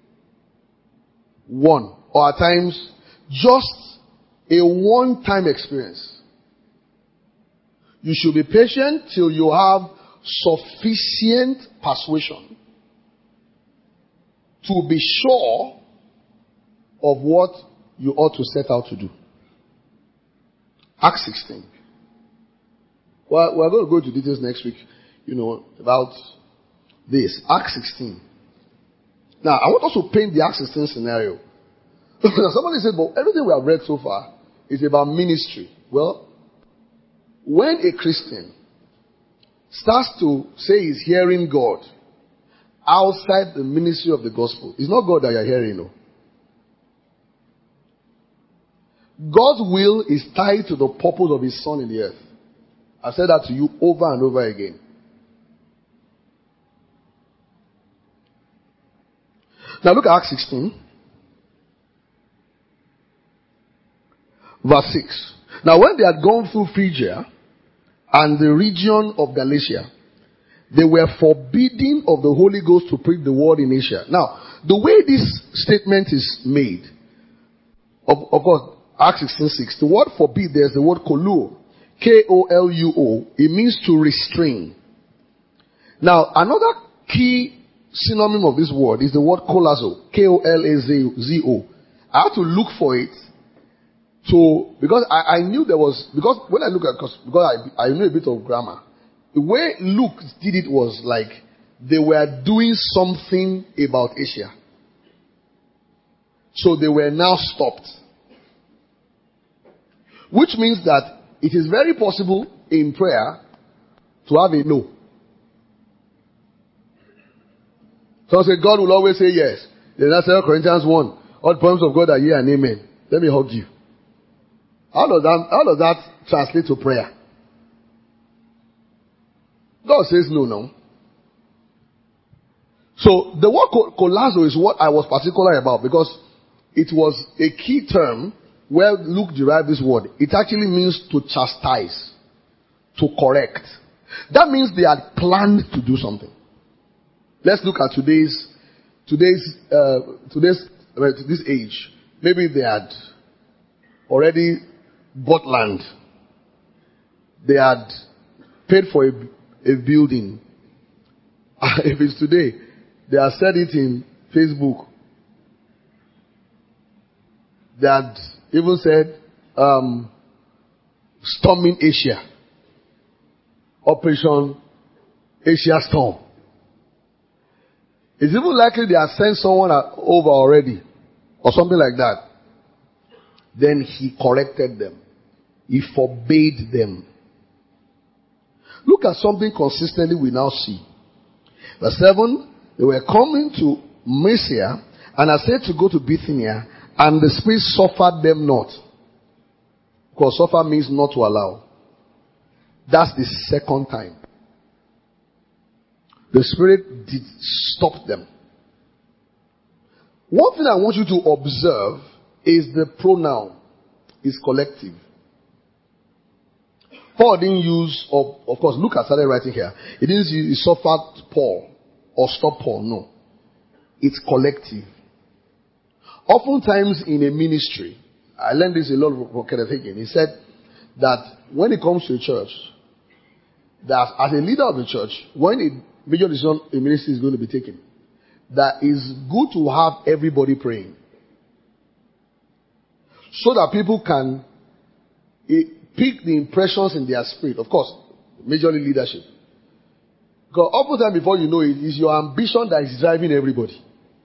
One, or at times, just a one-time experience. You should be patient till you have sufficient persuasion to be sure of what you ought to set out to do. Acts sixteen. Well, we're going to go into details next week, you know, about this. Acts sixteen. Now, I want us to paint the Acts sixteen scenario. Somebody said, but everything we have read so far is about ministry. Well, when a Christian starts to say he's hearing God outside the ministry of the gospel, it's not God that you're hearing, no. God's will is tied to the purpose of his Son in the earth. I've said that to you over and over again. Now look at Acts sixteen. Verse six. Now when they had gone through Phrygia and the region of Galatia, they were forbidden of the Holy Ghost to preach the word in Asia. Now, the way this statement is made, of, of course, Acts sixteen six, the word forbid, there's the word koluo. K O L U O. It means to restrain. Now, another key synonym of this word is the word kolazo. K O L A Z O. I had to look for it. So, because I, I knew there was, because when I look at, because, because I, I knew a bit of grammar, the way Luke did it was like they were doing something about Asia. So they were now stopped. Which means that it is very possible in prayer to have a no. So I say God will always say yes. Then that's Second Corinthians one. All the promises of God are yea and amen. Let me hug you. How does that, how does that translate to prayer? God says no, no. So the word colazo is what I was particular about because it was a key term where Luke derived this word. It actually means to chastise, to correct. That means they had planned to do something. Let's look at today's today's uh, today's uh, this age. Maybe they had already bought land. They had paid for a, a building. If it's today, they have said it in Facebook. They had even said um, storming Asia. Operation Asia Storm. It's even likely they have sent someone over already. Or something like that. Then he corrected them. He forbade them. Look at something consistently we now see. Verse seven. They were coming to Mysia and are said to go to Bithynia, and the Spirit suffered them not. Because suffer means not to allow. That's the second time. The Spirit did stop them. One thing I want you to observe is the pronoun is collective. Paul didn't use, of, of course, Luke has started writing here. He didn't use, he suffered Paul or stop Paul. No. It's collective. Oftentimes in a ministry, I learned this a lot from Kenneth Hagin. He said that when it comes to a church, that as a leader of the church, when a major decision a ministry is going to be taken, that is good to have everybody praying. So that people can pick the impressions in their spirit. Of course, majorly leadership. Because oftentimes before you know it, it's your ambition that is driving everybody.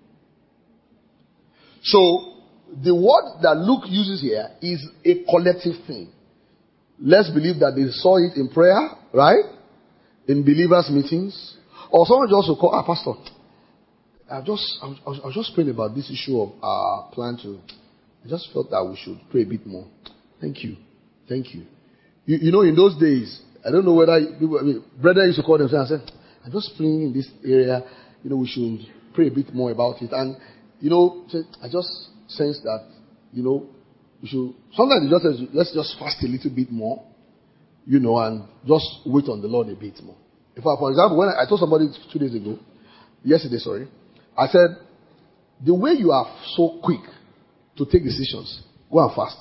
So, the word that Luke uses here is a collective thing. Let's believe that they saw it in prayer, right? In believers' meetings. Or someone just will call, ah, Pastor, I just, I was, I was just praying about this issue of our uh, plan to, I just felt that we should pray a bit more. Thank you. Thank you. You, you know, in those days, I don't know whether people, I mean, brother used to call themselves and say, I'm just praying in this area, you know, we should pray a bit more about it. And, you know, I just sense that, you know, we should, sometimes it just says, let's just fast a little bit more, you know, and just wait on the Lord a bit more. In fact, for example, when I, I told somebody two days ago, yesterday, sorry, I said, the way you are so quick to take decisions, go and fast.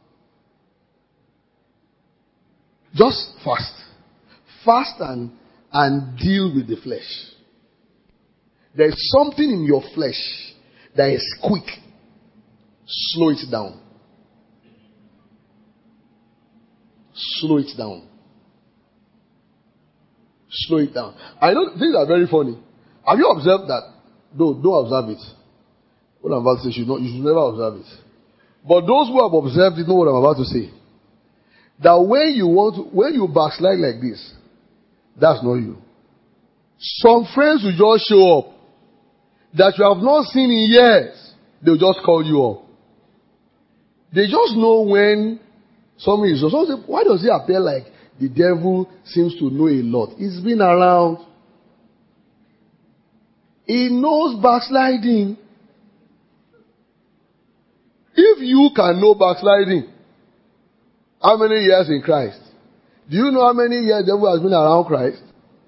Just fast. Fast and, and deal with the flesh. There is something in your flesh that is quick. Slow it down. Slow it down. Slow it down. I know things are very funny. Have you observed that? No, don't observe it. What I'm about to say, you, know, you should never observe it. But those who have observed it know what I'm about to say. That when you want to, when you backslide like this, that's not you. Some friends will just show up that you have not seen in years. They'll just call you up. They just know when something is. So some say, why does it appear like the devil seems to know a lot? He's been around. He knows backsliding. If you can know backsliding, how many years in Christ? Do you know how many years the devil has been around Christ?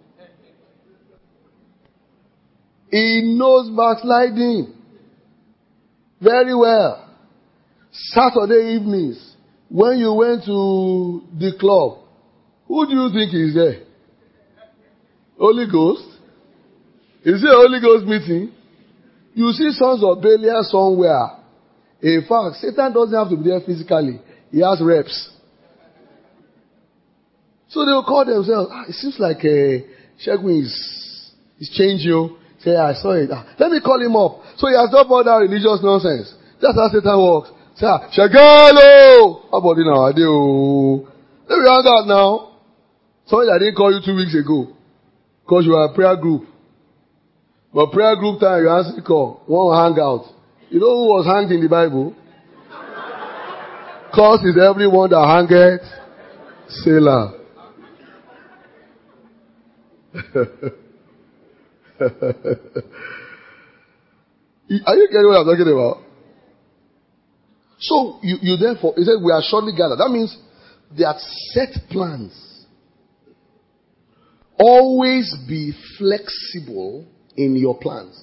He knows backsliding very well. Saturday evenings, when you went to the club, who do you think is there? Holy Ghost? Is it a Holy Ghost meeting? You see sons of Belial somewhere. In fact, Satan doesn't have to be there physically. He has reps. So they will call themselves, ah, it seems like uh, Shegun is, is changing. Say, I saw it. Ah, let me call him up. So he has not bought that religious nonsense. That's how Satan works. Say, ah, Shagalo! How about it now? Adio. Let me hang out now. Sorry I didn't call you two weeks ago. Because you are a prayer group. But prayer group time, you answer the call. One hang out. You know who was hanged in the Bible? Cause is everyone that hangeth, sailor. Are you getting what I'm talking about? So you, you therefore, he said, we are shortly gathered. That means they are set plans. Always be flexible in your plans.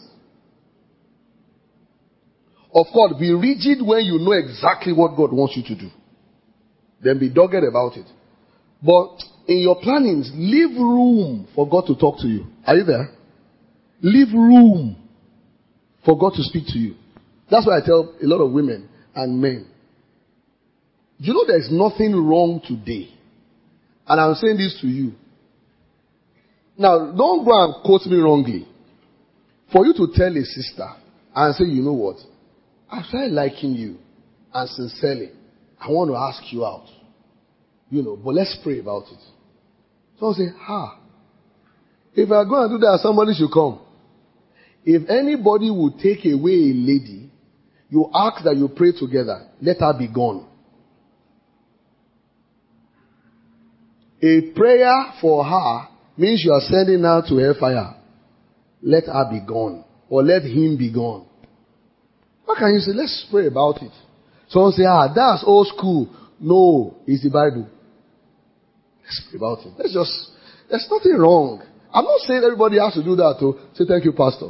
Of course, be rigid when you know exactly what God wants you to do. Then be dogged about it. But in your plannings, leave room for God to talk to you. Are you there? Leave room for God to speak to you. That's why I tell a lot of women and men. You know there's nothing wrong today. And I'm saying this to you. Now, don't go and quote me wrongly. For you to tell a sister and say, you know what? I started liking you. And sincerely, I want to ask you out. You know, but let's pray about it. So I say, ha. If I go and do that, somebody should come. If anybody would take away a lady, you ask that you pray together. Let her be gone. A prayer for her means you are sending her to hellfire. Let her be gone. Or let him be gone. How can you say, let's pray about it? Someone say, ah, that's old school. No, it's the Bible. Let's pray about it. Let's just, there's nothing wrong. I'm not saying everybody has to do that to say thank you, Pastor.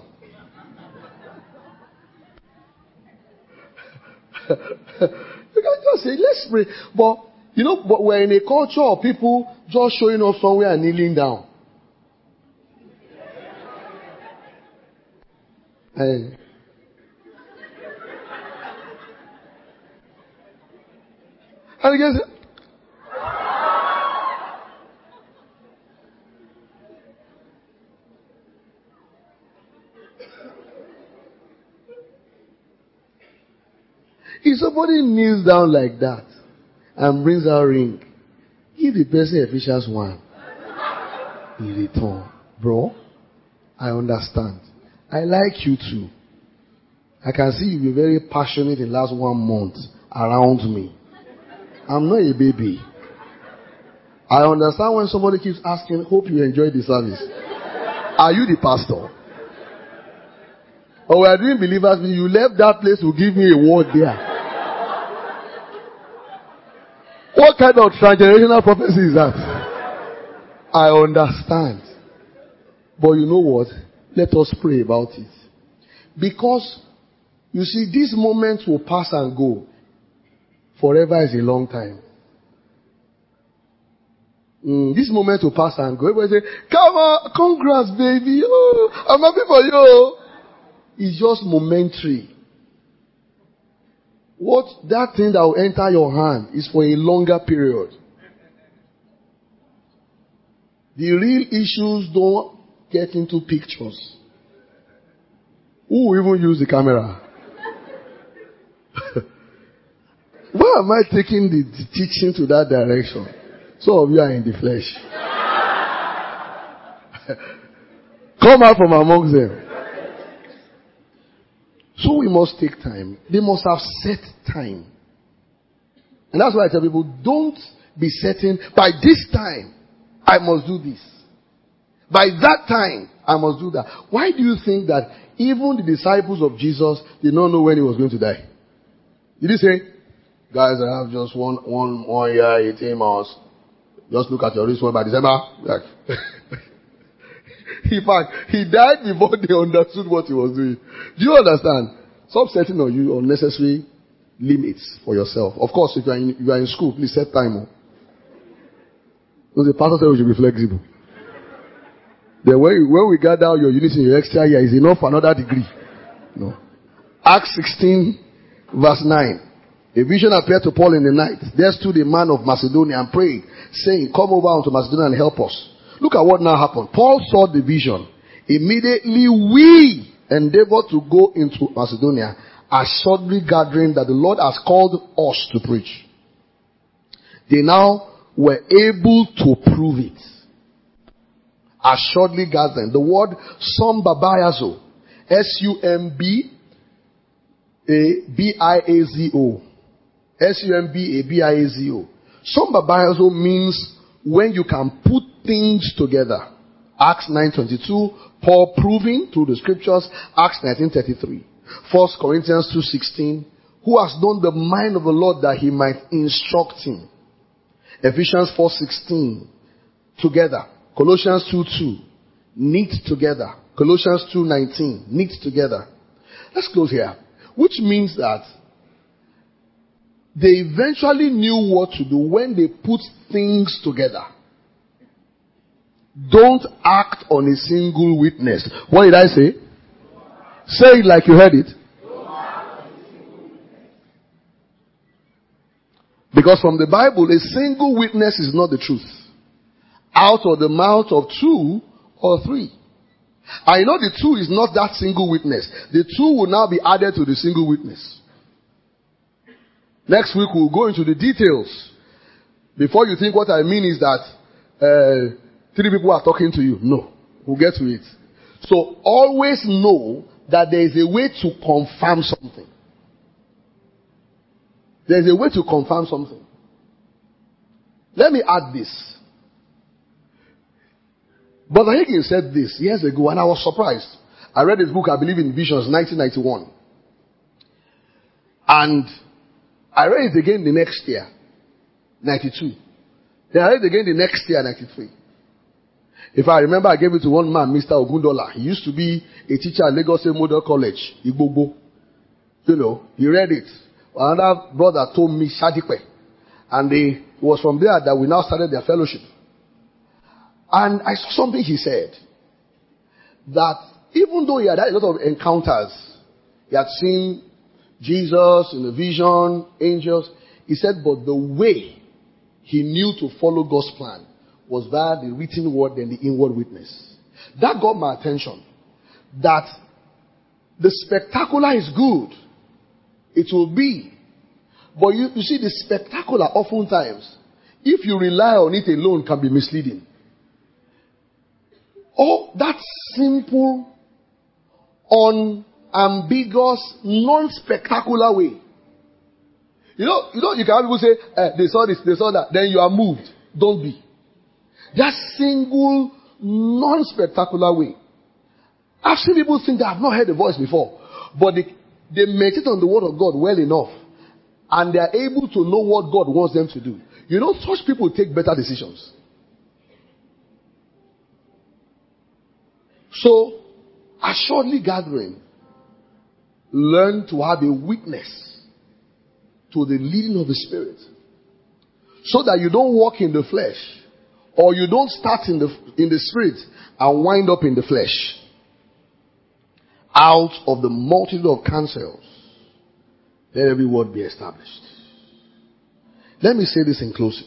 You can just say, let's pray. But, you know, but we're in a culture of people just showing up somewhere and kneeling down. Hey. And again, if somebody kneels down like that and brings out a ring, give the person Ephesians one. In return, bro, I understand. I like you too. I can see you be very passionate in the last one month around me. I'm not a baby. I understand when somebody keeps asking, hope you enjoy the service. Are you the pastor? Or we are doing believers, you left that place to give me a word there. What kind of transgenerational prophecy is that? I understand. But you know what? Let us pray about it. Because, you see, these moments will pass and go. Forever is a long time. Mm, this moment will pass and go. Everybody say, come on, congrats, baby. Oh, I'm happy for you. It's just momentary. What that thing that will enter your hand is for a longer period. The real issues don't get into pictures. Who will even use the camera? Why am I taking the, the teaching to that direction? Some of you are in the flesh. Come out from amongst them. So we must take time. They must have set time. And that's why I tell people, don't be setting, by this time, I must do this. By that time, I must do that. Why do you think that even the disciples of Jesus did not know when he was going to die? Did he say, guys, I have just one, one, one year, eighteen months. Just look at your wristwatch by December. Like, in fact, he died before they understood what he was doing. Do you understand? Stop setting on you unnecessary limits for yourself. Of course, if you are in, if you are in school, please set time. Because the pastor said we should be flexible. Then when, when we gather your units in your extra year, is enough for another degree. No. Acts sixteen, verse nine. A vision appeared to Paul in the night. There stood a man of Macedonia and prayed, saying, come over unto Macedonia and help us. Look at what now happened. Paul saw the vision. Immediately we endeavored to go into Macedonia, assuredly gathering that the Lord has called us to preach. They now were able to prove it. Assuredly gathering. The word Sumbabayazo. S U M B A B I A Z O. S U M B A B I A Z O. Sumbabazo means when you can put things together. Acts nine twenty-two, Paul proving through the scriptures. Acts nineteen thirty-three. First Corinthians two sixteen, who has known the mind of the Lord that he might instruct him. Ephesians four sixteen, together. Colossians two two, knit together. Colossians two nineteen, knit together. Let's close here. Which means that they eventually knew what to do when they put things together. Don't act on a single witness. What did I say? Say it like you heard it. Because from the Bible, a single witness is not the truth. Out of the mouth of two or three. I know the two is not that single witness. The two will now be added to the single witness. Next week we'll go into the details. Before you think what I mean is that uh, three people are talking to you. No. We'll get to it. So always know that there is a way to confirm something. There is a way to confirm something. Let me add this. Brother Higgins said this years ago and I was surprised. I read his book, I believe in Visions, nineteen ninety-one. And I read it again the next year, ninety-two. Then I read it again the next year, ninety-three. If I remember, I gave it to one man, Mister Ogundola. He used to be a teacher at Lagos State Model College, Igbobo. You know, he read it. Another brother told me, Shadipe. And they, it was from there that we now started their fellowship. And I saw something he said. That even though he had had a lot of encounters, he had seen Jesus in a vision, angels. He said, but the way he knew to follow God's plan was via the written word and the inward witness. That got my attention. That the spectacular is good. It will be. But you, you see, the spectacular oftentimes, if you rely on it alone, can be misleading. Or that simple, unambiguous, non-spectacular way. You know, you know, you can have people say, eh, they saw this, they saw that, then you are moved. Don't be. That single, non-spectacular way. I've seen people think that I've not heard the voice before, but they, they meditate on the word of God well enough, and they are able to know what God wants them to do. You know, such people take better decisions. So, assuredly gathering, learn to have a witness to the leading of the Spirit, so that you don't walk in the flesh, or you don't start in the in the Spirit and wind up in the flesh. Out of the multitude of counsels, let every word be established. Let me say this in closing.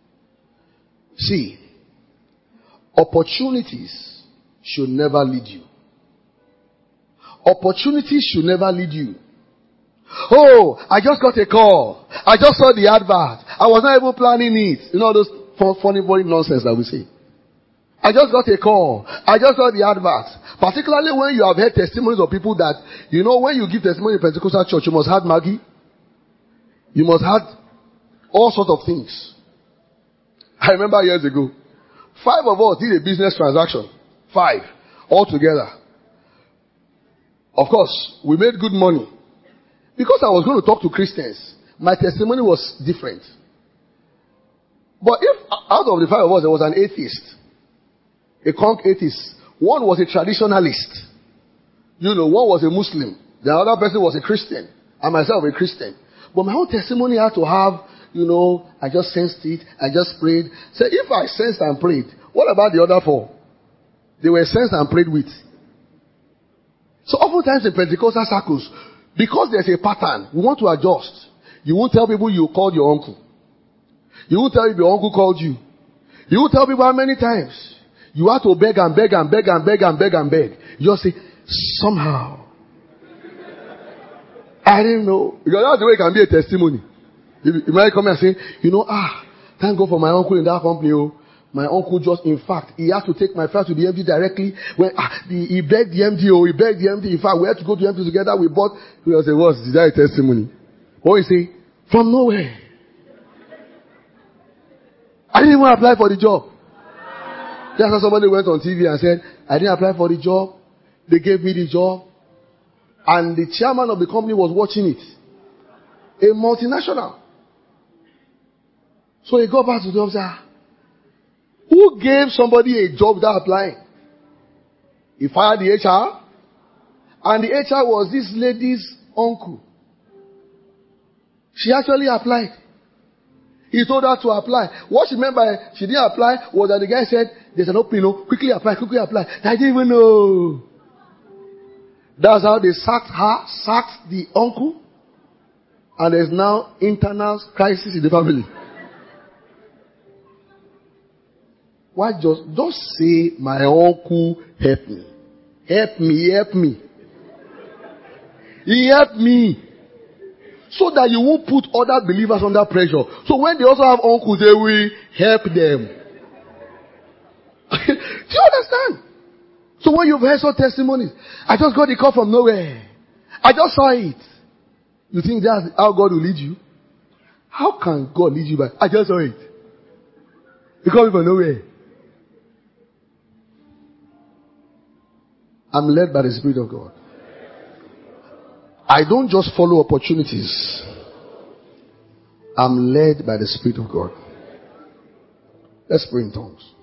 See, opportunities should never lead you. Opportunities should never lead you. Oh, I just got a call. I just saw the advert. I was not even planning it. You know those funny, funny nonsense that we say. I just got a call. I just saw the advert. Particularly when you have heard testimonies of people that, you know, when you give testimony in Pentecostal church, you must have Maggie. You must have all sorts of things. I remember years ago, five of us did a business transaction. Five. All together. Of course, we made good money. Because I was going to talk to Christians, my testimony was different. But if out of the five of us, there was an atheist, a conk atheist, one was a traditionalist, you know, one was a Muslim, the other person was a Christian, and myself a Christian. But my whole testimony had to have, you know, I just sensed it, I just prayed. So if I sensed and prayed, what about the other four? They were sensed and prayed with. So oftentimes in Pentecostal circles, because there's a pattern, we want to adjust. You won't tell people you called your uncle. You won't tell if your uncle called you. You won't tell people how many times. You have to beg and beg and beg and beg and beg and beg. You just say, somehow. I didn't know. Because that's the way it can be a testimony. You might come and say, you know, ah, thank God for my uncle in that company. Oh. My uncle just, in fact, he had to take my flight to the M D directly. When ah, the, he begged the M D, oh, he begged the M D. In fact, we had to go to the M D together. We bought. We say, what's is that a testimony? What you say? From nowhere. I didn't even apply for the job. That's how somebody went on T V and said, I didn't apply for the job. They gave me the job. And the chairman of the company was watching it. A multinational. So he got back to the officer. Who gave somebody a job without applying? He fired the H R. And the H R was this lady's uncle. She actually applied. He told her to apply. What she meant by she didn't apply was that the guy said, there's an opening, no, quickly apply, quickly apply. I didn't even know. That's how they sacked her, sacked the uncle. And there's now internal crisis in the family. Why just, just say, my uncle help me. Help me, help me. He helped me. So that you won't put other believers under pressure. So when they also have uncles, they will help them. Do you understand? So when you've heard some testimonies, I just got the call from nowhere. I just saw it. You think that's how God will lead you? How can God lead you back? I just saw it. He called me from nowhere. I'm led by the Spirit of God. I don't just follow opportunities. I'm led by the Spirit of God. Let's pray in tongues.